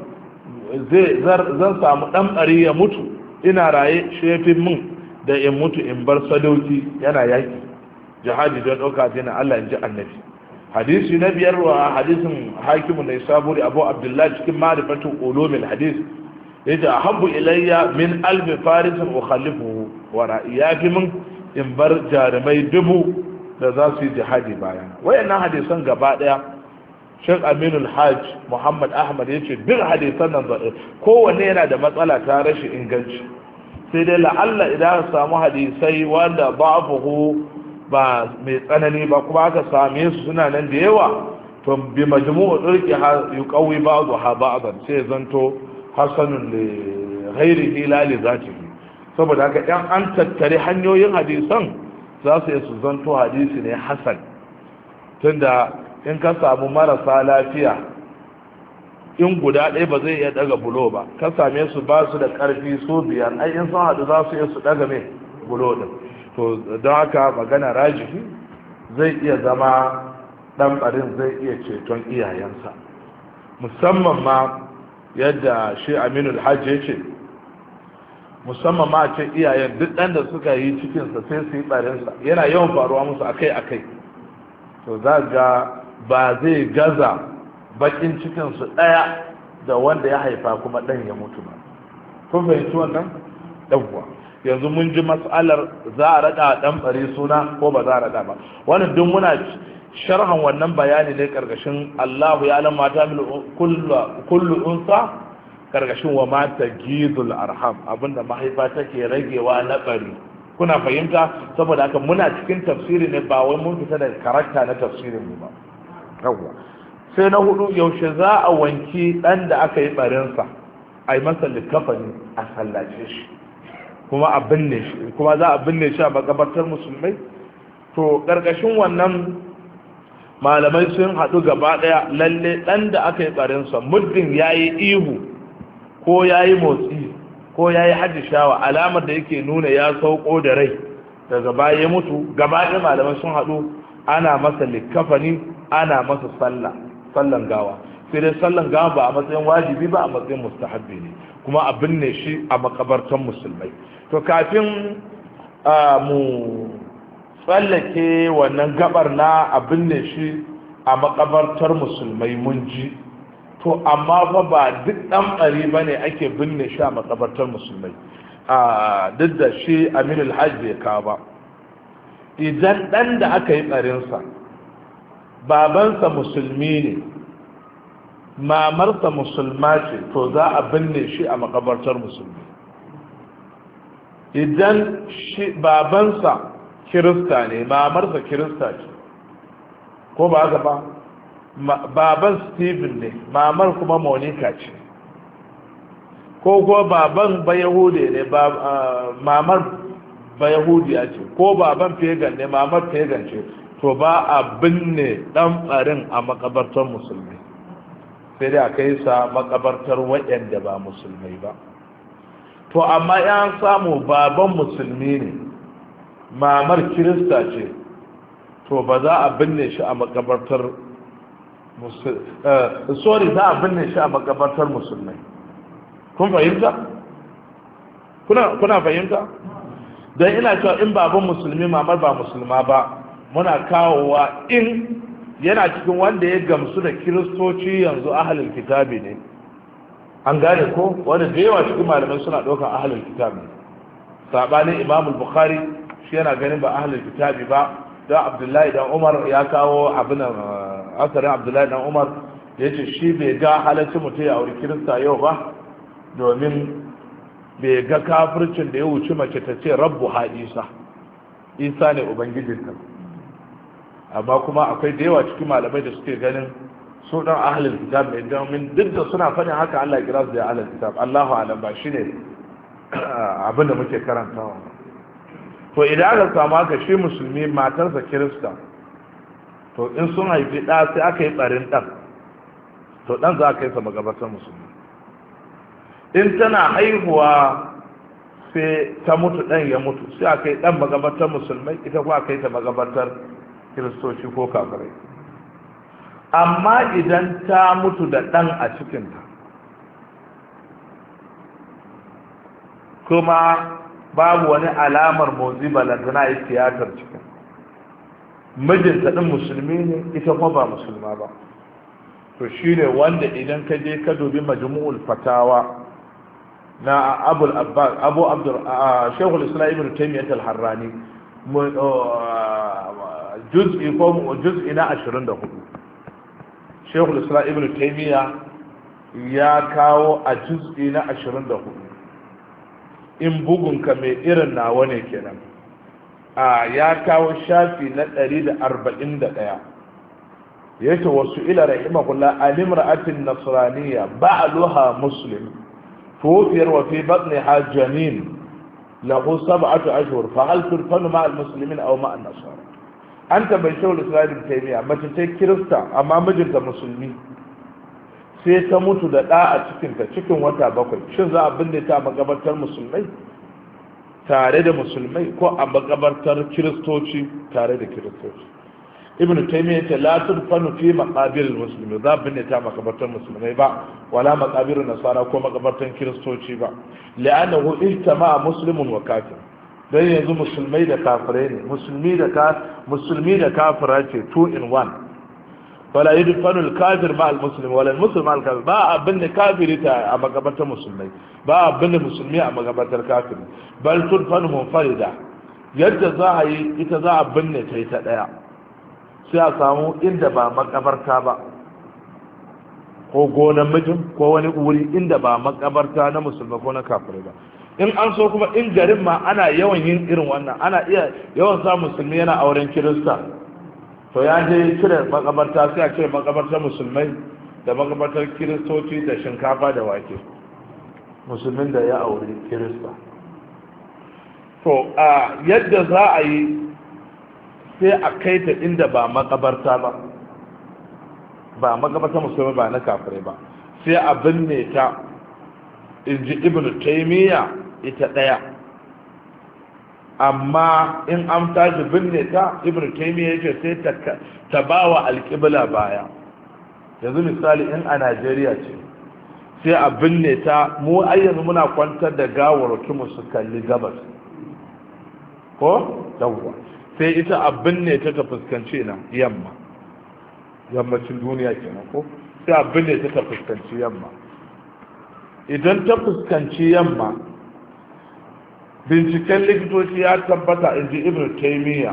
samu dan bari ya mutu ina raye shefin mun da in mutu in bar sadauki yana yaki jihadi don dauka dina Allah in ji annabi hadisi na biyar wa hadisin hakimu ne saburi abu abdullahi cikin ma'rifatu ulumil hadis yace ahabbu ilayya min alf farisin wa khalifu wa ra'iyafi mun in bar jarumai dubu da za su yi jihadi bayan wayannan hadisan gaba daya Sheikh Aminul Hajj Muhammad Ahmad yace duk hadisan nan da kowanne yana da matsala ta rashin inganci sai dai la'alla idan samu hadisai wanda babuhu ba mai tsanani ba kuma aka same su suna nan da yawa to bi majmu'u dirki yuqawi ba'daha ba'dan sai zanto hasanun li ghairihi la li zatihi saboda haka ɗan an tattare hanyoyin hadisan za su yi su zanto hadisi ne hasan tunda in ka samu marasa lafiya in guda ɗaya ba zai iya daga bulo ba ka same su ba su da ƙarfi su biyar ai in sun haɗu za su iya su daga mai bulo ɗin to don haka magana rajihi zai iya zama ɗan ɓarin zai iya ceton iyayensa musamman ma yadda shi aminul hajji ya ce musamman ma ce iyayen duk ɗan da suka yi cikinsa sai su yi ɓarinsa yana yawan faruwa musu akai-akai to za ga ba zai gaza bakin cikinsu ɗaya da wanda ya haifa kuma ɗan ya mutu ba kun fahimci wannan ɗauwa yanzu mun ji matsalar za a raɗa ɗan ɓari suna ko ba za a raɗa ba wannan duk muna sharhan wannan bayani ne ƙarƙashin Allahu ya alam mata min kullu unsa karkashin wa mata gizul arham abinda mahaifa take ragewa na bari kuna fahimta saboda haka muna cikin tafsiri ne ba wai mun fita da karakta na tafsirin mu ba yawa sai na hudu yaushe za a wanki dan da aka yi barinsa a yi masa likafani a sallace shi kuma a binne shi kuma za a binne shi a makabartar musulmai to karkashin wannan malamai sun haɗu gaba ɗaya lalle dan da aka yi barinsa muddin yayi ihu ko ya yi motsi ko ya yi hajjishawa alamar da yake nuna ya sauko da rai daga baya ya mutu gaba ɗaya malamai sun haɗu ana masa likafani ana masa sallan gawa sai dai sallan gawa ba a matsayin wajibi ba a matsayin mustahabbi ne kuma a binne shi a makabartan musulmai to kafin mu tsallake wannan gabar na a binne shi a makabartar musulmai mun ji to amma fa ba duk dan bari bane ake binne shi a makabartar musulmai duk da shi Aminul Hajj bai kawo ba idan dan da aka yi barinsa babansa musulmi ne mamarsa musulma ce to za a binne shi a makabartar musulmi idan babansa kirista ne mamarsa kirista ce ko ba haka ba baban Stephen ne mamar kuma Monica ce ko baban bayahude ne mamar bayahudiya ce ko baban pagan ne mamar pagan ce to ba a binne dan barin a makabartar musulmi sai dai a kai sa makabartar waɗanda ba musulmai ba to amma ya samu baban musulmi ne mamar kirista ce to ba za a binne shi a makabartar za a binne shi a makabartar musulmai kun fahimta kuna fahimta don ina cewa in baban musulmi mamar ba musulma ba muna kawowa in yana cikin wanda ya gamsu da kiristoci yanzu ahalin kitabi ne an gane ko wanda da yawa cikin malamai suna ɗaukar ahalin kitabi sabanin imamul bukhari shi yana ganin ba ahalin kitabi ba don abdullahi dan umar ya kawo abin asarin abdullahi dan umar ya ce shi bai ga halarci mutum ya auri kirista yau ba domin bai ga kafircin da ya wuce mace ta ce rabbu ha isa ne ubangijinta amma kuma akwai da yawa cikin malamai da suke ganin su dan ahlul kitab ne domin duk da suna fadin haka Allah ya kira su da ahlul kitab Allahu alam ba shine abin da muke karantawa to idan aka samu haka shi musulmi matarsa kirista to in sun haifi da sai aka yi tsarin dan to dan za ka yi sa magabatar musulmi in tana haihuwa sai ta mutu dan ya mutu sai aka yi dan magabatar musulmai ita kuma aka yi ta magabatar kiristoci ko kafirai amma idan ta mutu da dan a cikinta kuma babu wani alamar motsi balantana yi tiyatar cikin mijinta din musulmi ne ita kuma ba musulma ba to shine wanda idan ka je ka dubi majmu'ul fatawa na abul abbas abu abdur shaykhul islam ibn taymiyyah al-harrani juz'i na 24 shaykhul islam ibn taymiyyah ya kawo a juz'i na 24 in bugunka mai irin nawa ne kenan ya kawo shafi na 141 yace wasu ila rahimahullah alimra'atin nasraniyya ba'luha muslim توفير وفي بطنها جنين له 7 أشهر فهل تدفن مع المسلمين أو مع النصارى أنت بيشو الإسرائيل ابن تيمية ما تتك كريستا أما مجلس مسلمين sai ta mutu da ɗa a cikinta cikin wata 7 shin za a binne ta a makabartar musulmai tare da musulmai ko a makabartar kiristoci tare da kiristoci ibn taymiyyah ce la tudfanu fi maqabir almuslimin za binne ta makabartan musulmai ba wala maqabir nasara ko makabartan kiristoci ba la'annahu ijtama'a muslimun wa kafir dan yanzu musulmai da kafirai ne musulmi da kafira ce 2 in 1 wala yudfanu al-kafir ma al-muslim wala al-muslim ma al-kafir ba binne kafiri ta a makabartan musulmai ba binne musulmi a makabartar kafiri bal tudfanu munfarida yadda za a yi ita za a binne ta ita daya sai a samu inda ba makabarta ba ko gonan mijin ko wani wuri inda ba makabarta na musulma ko na kafirai ba in an so kuma in garin ma ana yawan yin irin wannan ana iya yawan sa musulmi yana auren kirista to ya je cire makabarta sai a cire makabartar musulmai da makabartar kiristoci da shinkafa da wake musulmin da ya auri kirista to yadda za a yi sai a kai ta inda ba makabarta ba makabarta musulmi ba na kafirai ba sai a binne ta in ji ibn taymiya ita daya amma in an tashi binne ta ibn taymiya yake sai ta ba wa alƙibla baya yanzu misali in a najeriya ce sai a binne ta mu ayyanzu muna kwantar da gawarwakinmu su kalli gabas ko yawwa sai ita abin ne ta fuskanci na yamma yammacin duniya kenan ko sai abin ne ta fuskanci yamma idan ta fuskanci yamma binciken likitoci ya tabbata in ji ibn taymiya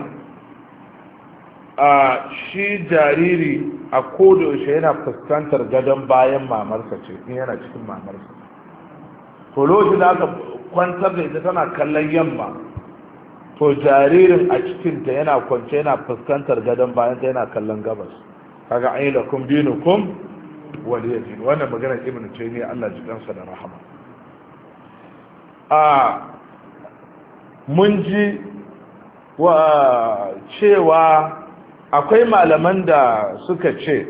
a shi jariri a kodayaushe yana fuskantar gadon bayan mamarsa ce in yana cikin mamarsa to lokacin da aka kwantar da ita tana kallon yamma to jaririn a cikinta yana kwance yana fuskantar gadon bayan ta yana kallon gabas kaga ayi lakum dinukum waliyadin wannan magana ibnu taymiya Allah ji kansa da rahama mun ji wa cewa akwai malaman da suka ce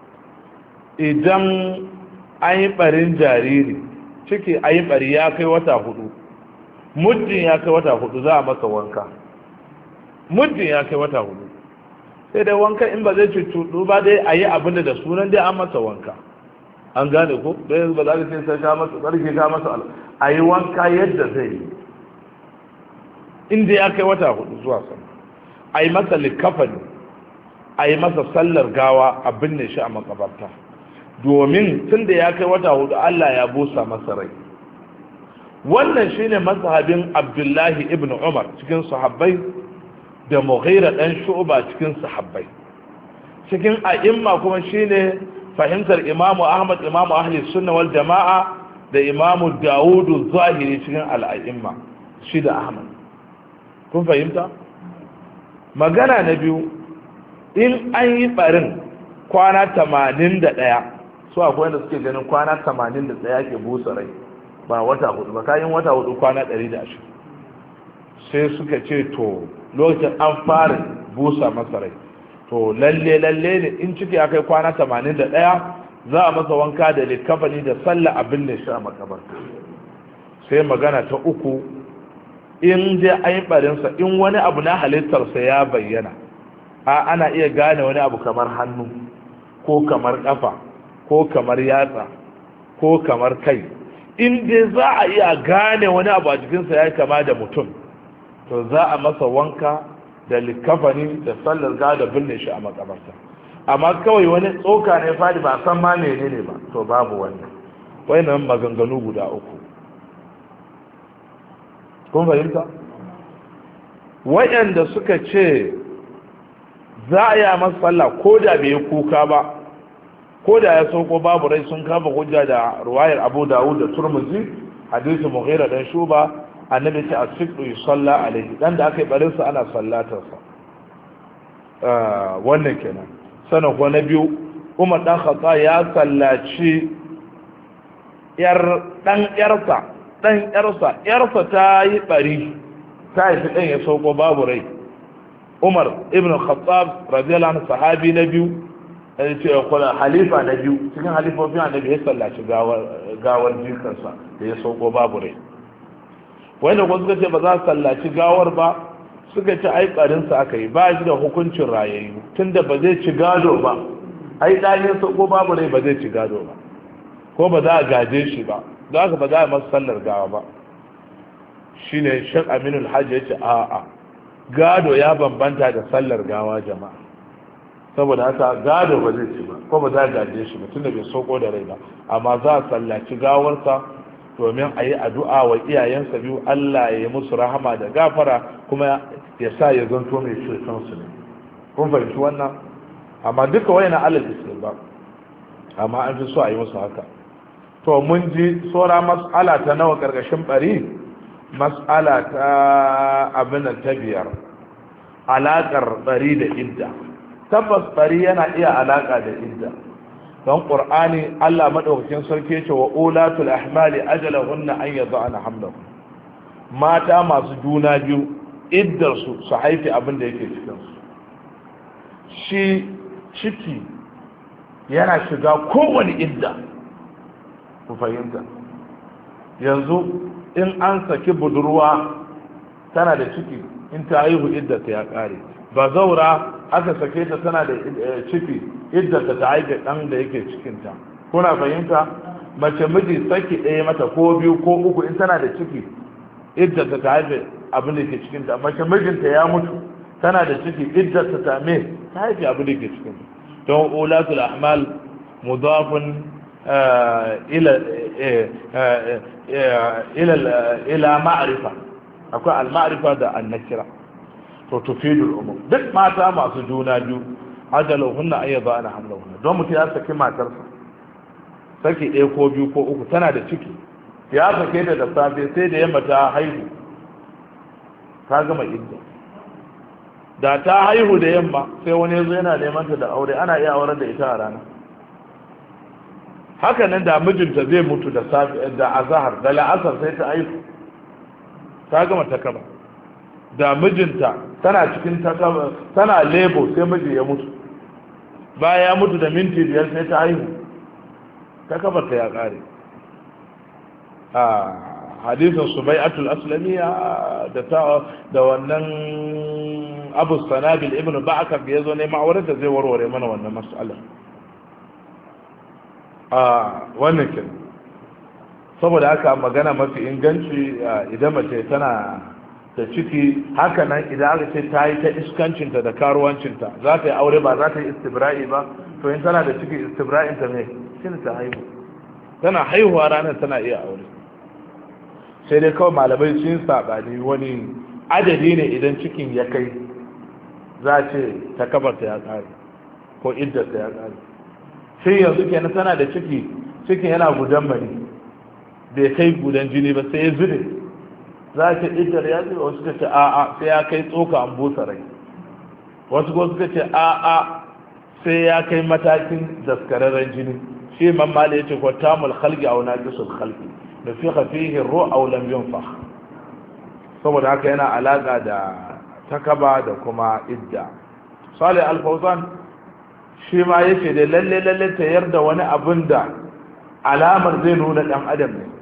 idan an yi barin jariri ciki a yi bari ya kai wata 4 muddin ya kai wata 4 za a masa wanka muddin ya kai wata 4 sai dai wanka in ba zai cutu ba dai a yi abin da sunan dai an masa wanka an gane ko dai ba za ka sai ka masa tsarki ka masa a yi wanka yadda zai yi inda ya kai wata 4 zuwa sama a yi masa likafani a yi masa sallar gawa a binne shi a makabarta domin tun da ya kai wata 4 Allah ya busa masa rai wannan shine mazhabin Abdullahi ibn Umar cikin sahabbai da Mughira dan Shu'ba cikin sahabbai cikin a'imma kuma shine fahimtar Imam Ahmad Imam Ahli Sunna wal Jama'a da Imam Dawud az-Zahiri cikin al-a'imma shi da Ahmad kun fahimta magana na biyu in an yi barin kwana 81 su akwai wanda suke ganin kwana 81 ke busa rai ba wata 4 ba kayan wata 4 kwana 120 sai suka ce to lokacin an fara busa masa rai to lalle ne in ciki ya kai kwana 81 za a masa wanka da likafani da sallah abin da shi a makabarta sai magana ta uku in dai an yi barinsa in wani abu na halittarsa ya bayyana ana iya gane wani abu kamar hannu ko kamar kafa ko kamar yatsa ko kamar kai in dai za a iya gane wani abu a jikinsa ya kama da mutum to za a masa wanka da likafani da sallar gada binne shi a makabarta amma kawai wani tsoka ne fadi ba san ma menene ba to babu wannan maganganu guda uku kun fahimta wayanda suka ce za a yi masa sallah ko da bai kuka ba ko da ya sauko babu rai sun kafa hujja da ruwayar Abu Dawud da Turmuzi hadisi Mughira dan Shuba annabi ce as-sidqu yusalla alayhi dan da aka yi barin sa ana sallatar sa wannan kenan sanan ko na biyu Umar dan Khattab ya sallaci yarsa ta yi bari ta yi dan ya sauko babu rai Umar ibn Khattab radiyallahu anhu sahabi na biyu ya ce kula halifa na biyu cikin halifofin annabi ya sallaci gawar jikarsa da ya sauko babu rai wanda kuma suka ce ba za su sallaci gawar ba suka ce ai karinsa aka yi ba shi da hukuncin rayayyu tunda ba zai ci gado ba ai ɗanin sauko babu rai ba zai ci gado ba ko ba za a gaje shi ba za ka ba za a masa sallar gawa ba shine Sheikh Aminul Hajji ya ce a'a gado ya bambanta da sallar gawa jama'a saboda haka gado ba zai ci ba ko ba za a gaje shi ba tunda bai sauko da rai ba amma za a sallaci gawarsa domin a yi addu'a wa iyayensa biyu Allah ya yi musu rahama da gafara kuma ya sa ya zanto mai ceton su ne kun fahimci wannan amma duka wayana alal islam ba amma an fi so a yi musu haka to mun ji saura mas'ala ta nawa karkashin bari mas'ala ta abin ta biyar alaƙar bari da idda tabbas bari yana iya alaƙa da idda don ƙur'ani Allah maɗaukakin sarki ce wa ulatul ahmali ajalahunna an yad'ana hamlahun mata masu juna biyu iddar su haifi abin da yake cikin su shi ciki yana shiga kowane idda ku fahimta yanzu in an saki budurwa tana da ciki in ta haihu iddata ya ƙare ba zaura aka sake ta tana da ciki iddata ta haife ɗan da yake cikinta kuna fahimta mace miji saki ɗaya mata ko biyu ko uku in tana da ciki iddata ta haife abin da ke cikinta mace mijinta ya mutu tana da ciki iddata ta me ta haife abin da ke cikinta don ulatul ahmal mudafun ila ma'rifa akwai al-ma'rifa da an-nakira to tufidul umum duk mata masu juna biyu ajaluhunna ay yadana hamlahunna don mutum ya saki matarsa saki ɗaya ko biyu ko uku tana da ciki ya sake ta da safe sai da yamma ta haihu ta gama idda. da ta haihu da yamma sai wani yazo yana neman ta da aure, ana iya aurar da ita a rana. haka nan da mijinta zai mutu da safe da azhar da la'asar sai ta haihu ta gama takaba. da mijinta tana cikin takaba tana lebo sai miji ya mutu, baya ya mutu da minti 5 sai ta haihu, takabar ta ya kare. a hadisin subai'atul aslamiyya da wannan abu sanabil ibn ba'akar da ya zo neman auren da zai warware mana wannan mas'alar. wannan kin saboda haka magana mafi inganci idan mace tana da ciki, haka nan idan aka ce ta yi ta iskancinta da karuwancinta za ta yi aure ba za ta yi istibra'i ba, to in tana da ciki istibra'inta ne shi ta haihu, tana haihuwa ranar tana iya aure. sai dai kawai malamai sun saɓani wani adadi ne idan cikin ya kai za ce ta kabarta ya ƙare ko iddarta ya ƙare. shi yanzu kenan tana da cikin yana gudan mani bai kai gudan jini ba sai ya zube, za ce iddar ya zube. wasu ka ce a'a sai ya kai tsoka an busa rai, wasu ko suka ce a'a sai ya kai matakin daskararren jini. shi mamma ya ce ko tamul khalqi aw naqisul khalqi nufiqa fihi ar-ruh aw lam yunfakh. saboda haka yana alaka da takaba da kuma idda. Salih al-Fawzan shi ma yace da lalle ta yarda wani abin da alamar zai nuna dan adam ne.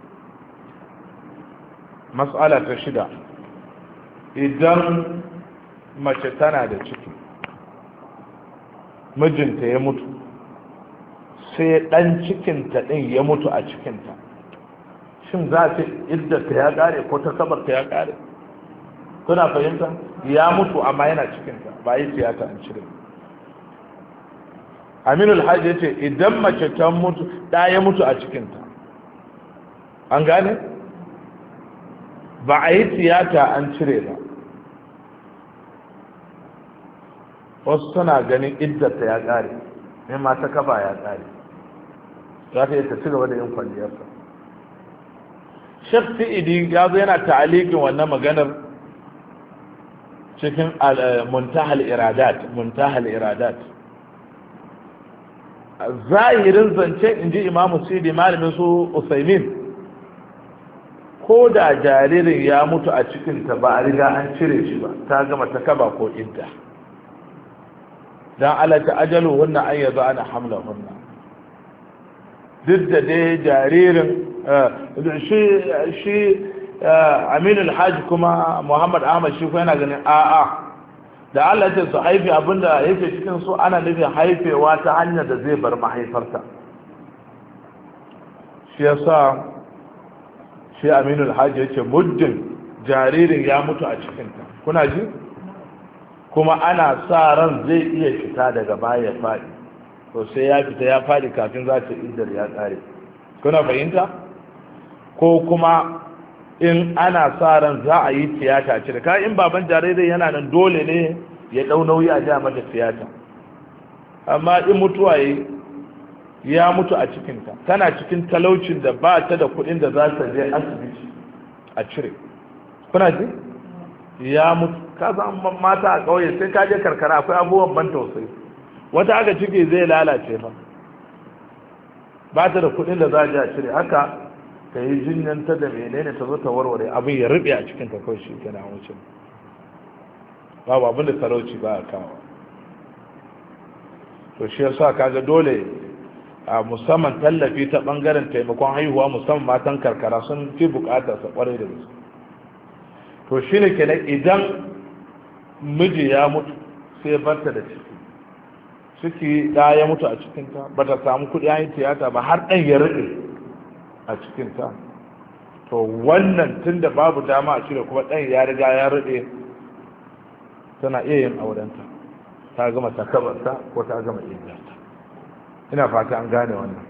mas'ala ta 6, idan mace tana da ciki mijinta ya mutu sai dan cikinta din ya mutu a cikinta, shin za ta iddata ya kare ko ta kabarta ya kare? kuna fahimta? ya mutu amma yana cikinta, ba yi tiyata an cire. Aminul Hajji ya ce idan mace ta mutu da ya mutu a cikinta, an gane? ba a yi tiyata an cire ba. wasu tana ganin iddata ya kare, ne ma ta kaba ya kare, za ta yi ta ci gaba da yin kwalliyarsa. Shek Sa'idi ya zo yana ta'alikin wannan maganar cikin muntahal iradat. zahirin zance in ji imamu Sidi malamin su Usaimin, ko da jaririn ya mutu a cikinta ba a riga an cire shi ba, ta gama ta kaba ko idda, don ala ta ajalu hunna an yazo ana hamla hunna. duk da dai jaririn shi Aminu Alhaji kuma Muhammad Ahmad shi yana ganin a'a da Allah ce su haife abinda yake cikin su ana nufin haifewa ta hanyar da zai bar mahaifarta. shi yasa shi Aminu Alhaji yace muddin jaririn ya mutu a cikinta, kuna ji, kuma ana sa ran zai iya fita daga baya faɗi, to sai ya fita ya faɗi kafin za ta iddar ya ƙare. kuna fahimta? ko kuma in ana sa ran za a yi tiyata cire ka, in baban jarirai yana nan dole ne ya ɗau nauyi a ja mata tiyata. amma in mutuwa ya mutu a cikinta, tana cikin talaucin da ba ta da kuɗin da za ta je asibiti a cire, kuna ji? ya mutu, ka san mata a ƙauye sai ka je karkara akwai abubuwan ban tausayi. wata aka ciki zai lalace fa, ba ta da kuɗin da za a je a cire, haka ta yi jinyanta da menene ta zo ta warware abin ya rube a cikin ta kawai shi kenan wuce, babu abin da talauci ba a kawo. to shi yasa kaga dole a musamman tallafi ta bangaren taimakon haihuwa, musamman matan karkara sun fi bukatar sa kwarai da gaske. to shine kenan idan miji ya mutu sai barta da ciki da ya mutu a cikinta, ba ta samu kuɗi an yi tiyata ba har ɗan ya rube a cikinta, to wannan tun da babu dama a cire kuma ɗan ya riga ya rube, tana iya yin aurenta, ta gama takabarta ko ta gama iddata. ina fata an gane wannan.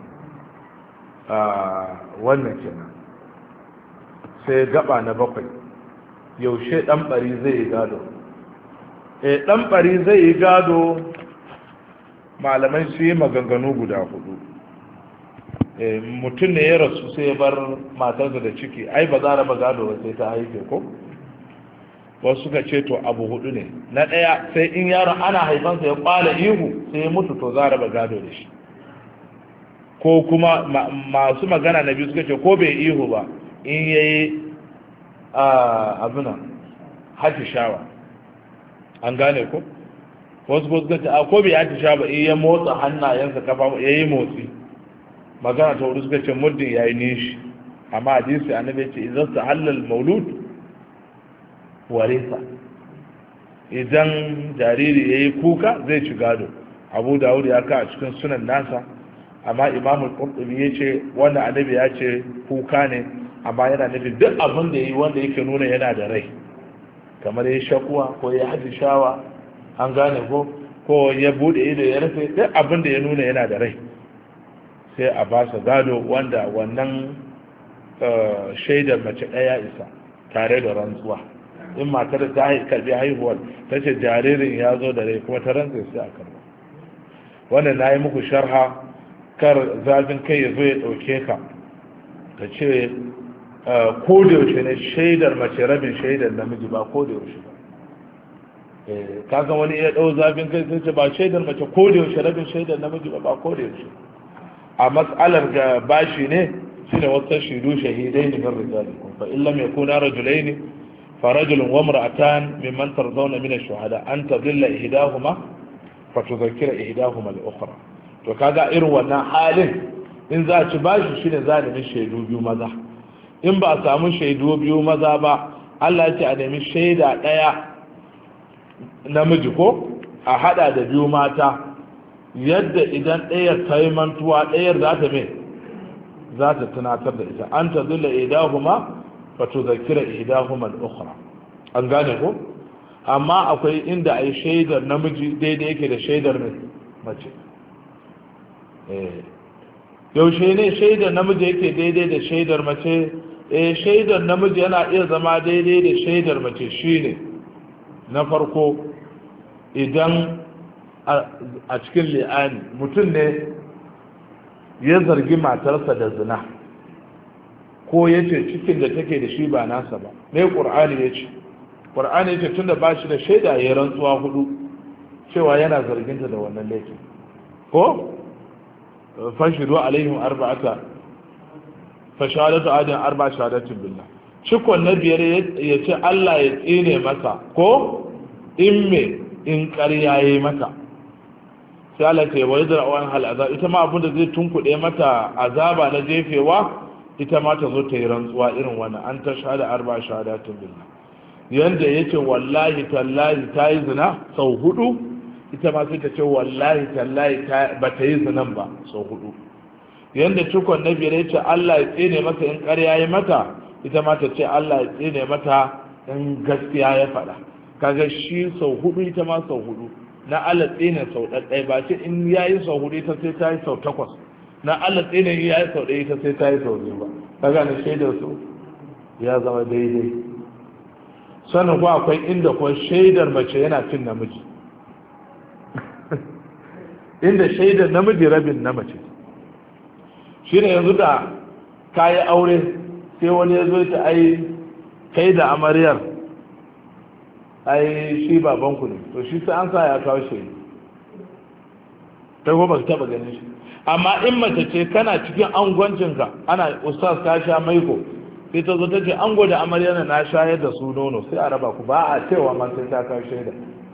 wannan kenan. sai gaba na 7, yaushe ɗan ɓari zai yi gado? ɗan ɓari zai yi gado, malamai su yi maganganu guda 4. mutum ne ya rasu sai ya bar matarsa da ciki ai ba za a raba gado ba sai ta haife ko wasu suka ce to abu hudu ne na ɗaya sai in yaron ana haifansa ya kwala ihu sai ya mutu to za a raba gado da shi ko kuma masu magana na biyu suka ce ko bai ihu ba in yayi abinan shawa an gane ko wasu ko suka ce ko bai shawa ba in ya motsa hannayensa kafa ya yi motsi magana ta wuri suka ce muddin ya yi nishi amma hadisi annabi ce idan su halal maulud warisa idan jariri ya yi kuka zai ci gado abu dawud ya ka a cikin sunan nasa amma imamul qurtubi ya ce wanda annabi ya ce kuka ne amma yana nufin duk abin da yi wanda yake nuna yana da rai kamar ya shakuwa ko ya haji shawa an gane ko ya bude ido ya rufe duk abin da ya nuna yana da rai sai a ba sa gado wanda wannan shaidar mace ɗaya isa tare da rantsuwa in matar ta karbi haihuwar ta ce jaririn ya zo da rai kuma ta rantsa sai a karba wannan na yi muku sharha kar zafin kai ya zo ya ɗauke ka ka ce ko da yaushe ne shaidar mace rabin shaidar namiji ba ko da yaushe ba ka san wani ya ɗau zafin kai sai ce ba shaidar mace ko da yaushe rabin shaidar namiji ba ko da yaushe a matsalar ga bashi ne shine wasu shaidu shahidai ne min rijalikum fa in lam yakuna rajulaini fa rajulun wa imra'atan mimman tarzawna min ash-shuhada an tadilla ihdahuma fa tudhakkira ihdahuma al-ukhra to kaga irin wannan halin in za a ci bashi shine za a nemi shaidu biyu maza in ba a samu shaidu biyu maza ba Allah ya ce a nemi shaida ɗaya namiji ko a hada da biyu mata yadda idan ɗayar ta yi mantuwa ɗayar za ta tunatar da ita an ta zula idahuma fa tuzakkira idahuma al-ukhra an gane ko amma akwai inda ai shaidar namiji daidai yake da shaidar mace yaushe ne shaidar namiji yake daidai da shaidar mace shaidar namiji yana iya zama daidai da shaidar mace shine na farko idan a cikin li'ani mutum ne ya zargi matarsa da zina ko ya ce cikin da take da shi ba nasa ba mai ƙur'ani ya ce ƙur'ani ya ce tun da ba shi da shaida ya rantsuwa hudu cewa yana zarginta da wannan laifin ko fashiru alaihim arba'ata fashadatu adin arba shahadatin billah cikon na biyar ya ce Allah ya tsine masa ko in ƙarya yayi mata sai Allah ce wa yadra wa hal azab ita ma abin da zai tunkuɗe mata azaba na jefewa ita ma ta zo ta yi rantsuwa irin wannan an ta shahada arba shahadatin billah yanda yace wallahi tallahi ta yi zina sau hudu ita ma sai ta ce wallahi tallahi ba ta yi zinan ba sau hudu yanda cikon na biyar yace Allah ya tsine mata in ƙarya yayi mata ita ma ta ce Allah ya tsine mata in gaskiya ya faɗa kaga shi sau hudu ita ma sau hudu na Allah tsine sau ɗaɗɗai ba ce in yayi sau hudu ita sai ta yi sau takwas na Allah tsine in yayi sau ɗaya ita sai ta yi sau biyu ba kaga na shaidar su ya zama daidai sannan ko akwai inda ko shaidar mace yana cin namiji inda shaidar namiji rabin na mace shi ne yanzu da kayi aure sai wani ya zo ta ai kai da amaryar ai shi babanku ne to shi sai an sa ya kawo shi ta ba ka taba ganin shi amma in mace ce kana cikin angwancinka ana ustaz ka sha maiko sai ta zo ta ce ango da amaryar na shayar da su nono sai a raba ku ba a cewa man sai ta kawo shaida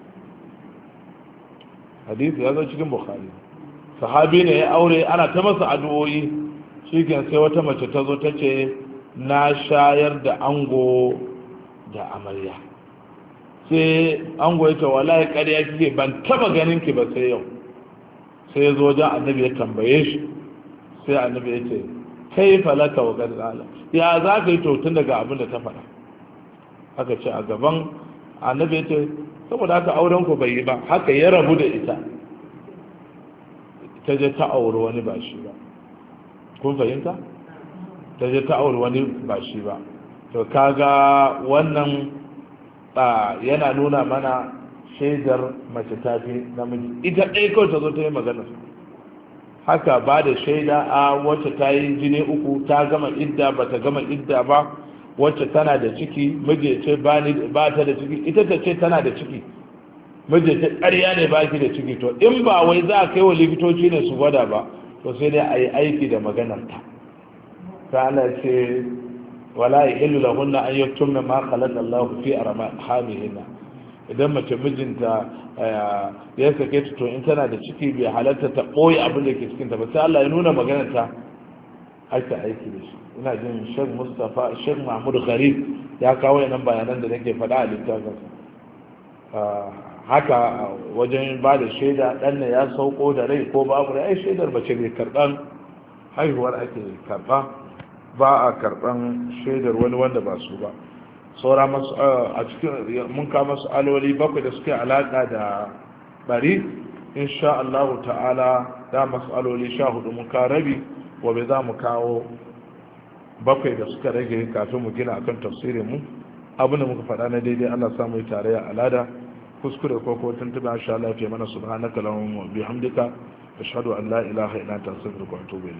hadisi ya zo cikin bukhari sahabi ne ya aure ana ta masa addu'o'i shiken sai wata mace ta zo ta ce na shayar da ango da amarya sai ango ya ce wallahi ƙarya kike ban taba ganin ki ba sai yau sai ya zo wajen annabi ya tambaye shi sai annabi ya ce kai falaka wa gadala ya za ka yi tun daga abin da ta faɗa aka ce a gaban annabi ya ce saboda haka auren ku bai yi ba haka ya rabu da ita ta je ta auri wani ba shi ba kun fahimta ta je ta auri wani ba shi ba to kaga wannan yana nuna mana shaidar mace ta fi namiji ita ɗaya kawai ta zo ta yi magana haka ba da shaida a wacce ta yi jini uku ta gama idda ba ta gama idda ba, wacce tana da ciki miji ce ba ta da ciki, ita ta ce tana da ciki miji ce ƙarya ne ba ki da ciki, to in ba wai za a kai wa likitoci ne su gwada ba to sai dai a yi aiki da maganarta. ta ana ce wala yahillu lahunna an yaktumna ma khalaqa Allah fi arhamihinna. Idan mace mijinta ya sake ta to in tana da ciki bai halatta ta ɓoye abin da ke cikin ta ba, sai Allah ya nuna maganarta ake aiki da shi. Ina jin Sheikh Mahmud Gharib ya kawo yanan bayanan da nake faɗa a littafin. Haka wajen ba da shaida ɗan ya sauko da rai ko babu rai, ai shaidar mace ne karɓan haihuwar ake karɓa, ba a karɓan shaidar wani wanda ba su ba. Saura a cikin mun kama mas'aloli 7 da suke alaƙa da bari, insha Allah ta'ala da mas'aloli 14 mun ka rabi, gobe za mu kawo 7 da suka rage kafin mu gina akan tafsirin mu. Abin da muka faɗa na daidai Allah samu yi tarayya alada, kuskure ko tuntuɓe insha Allah ya mana subhanaka lahumma bihamdika ashhadu an la ilaha illa anta astaghfiruka wa atubu ilayk.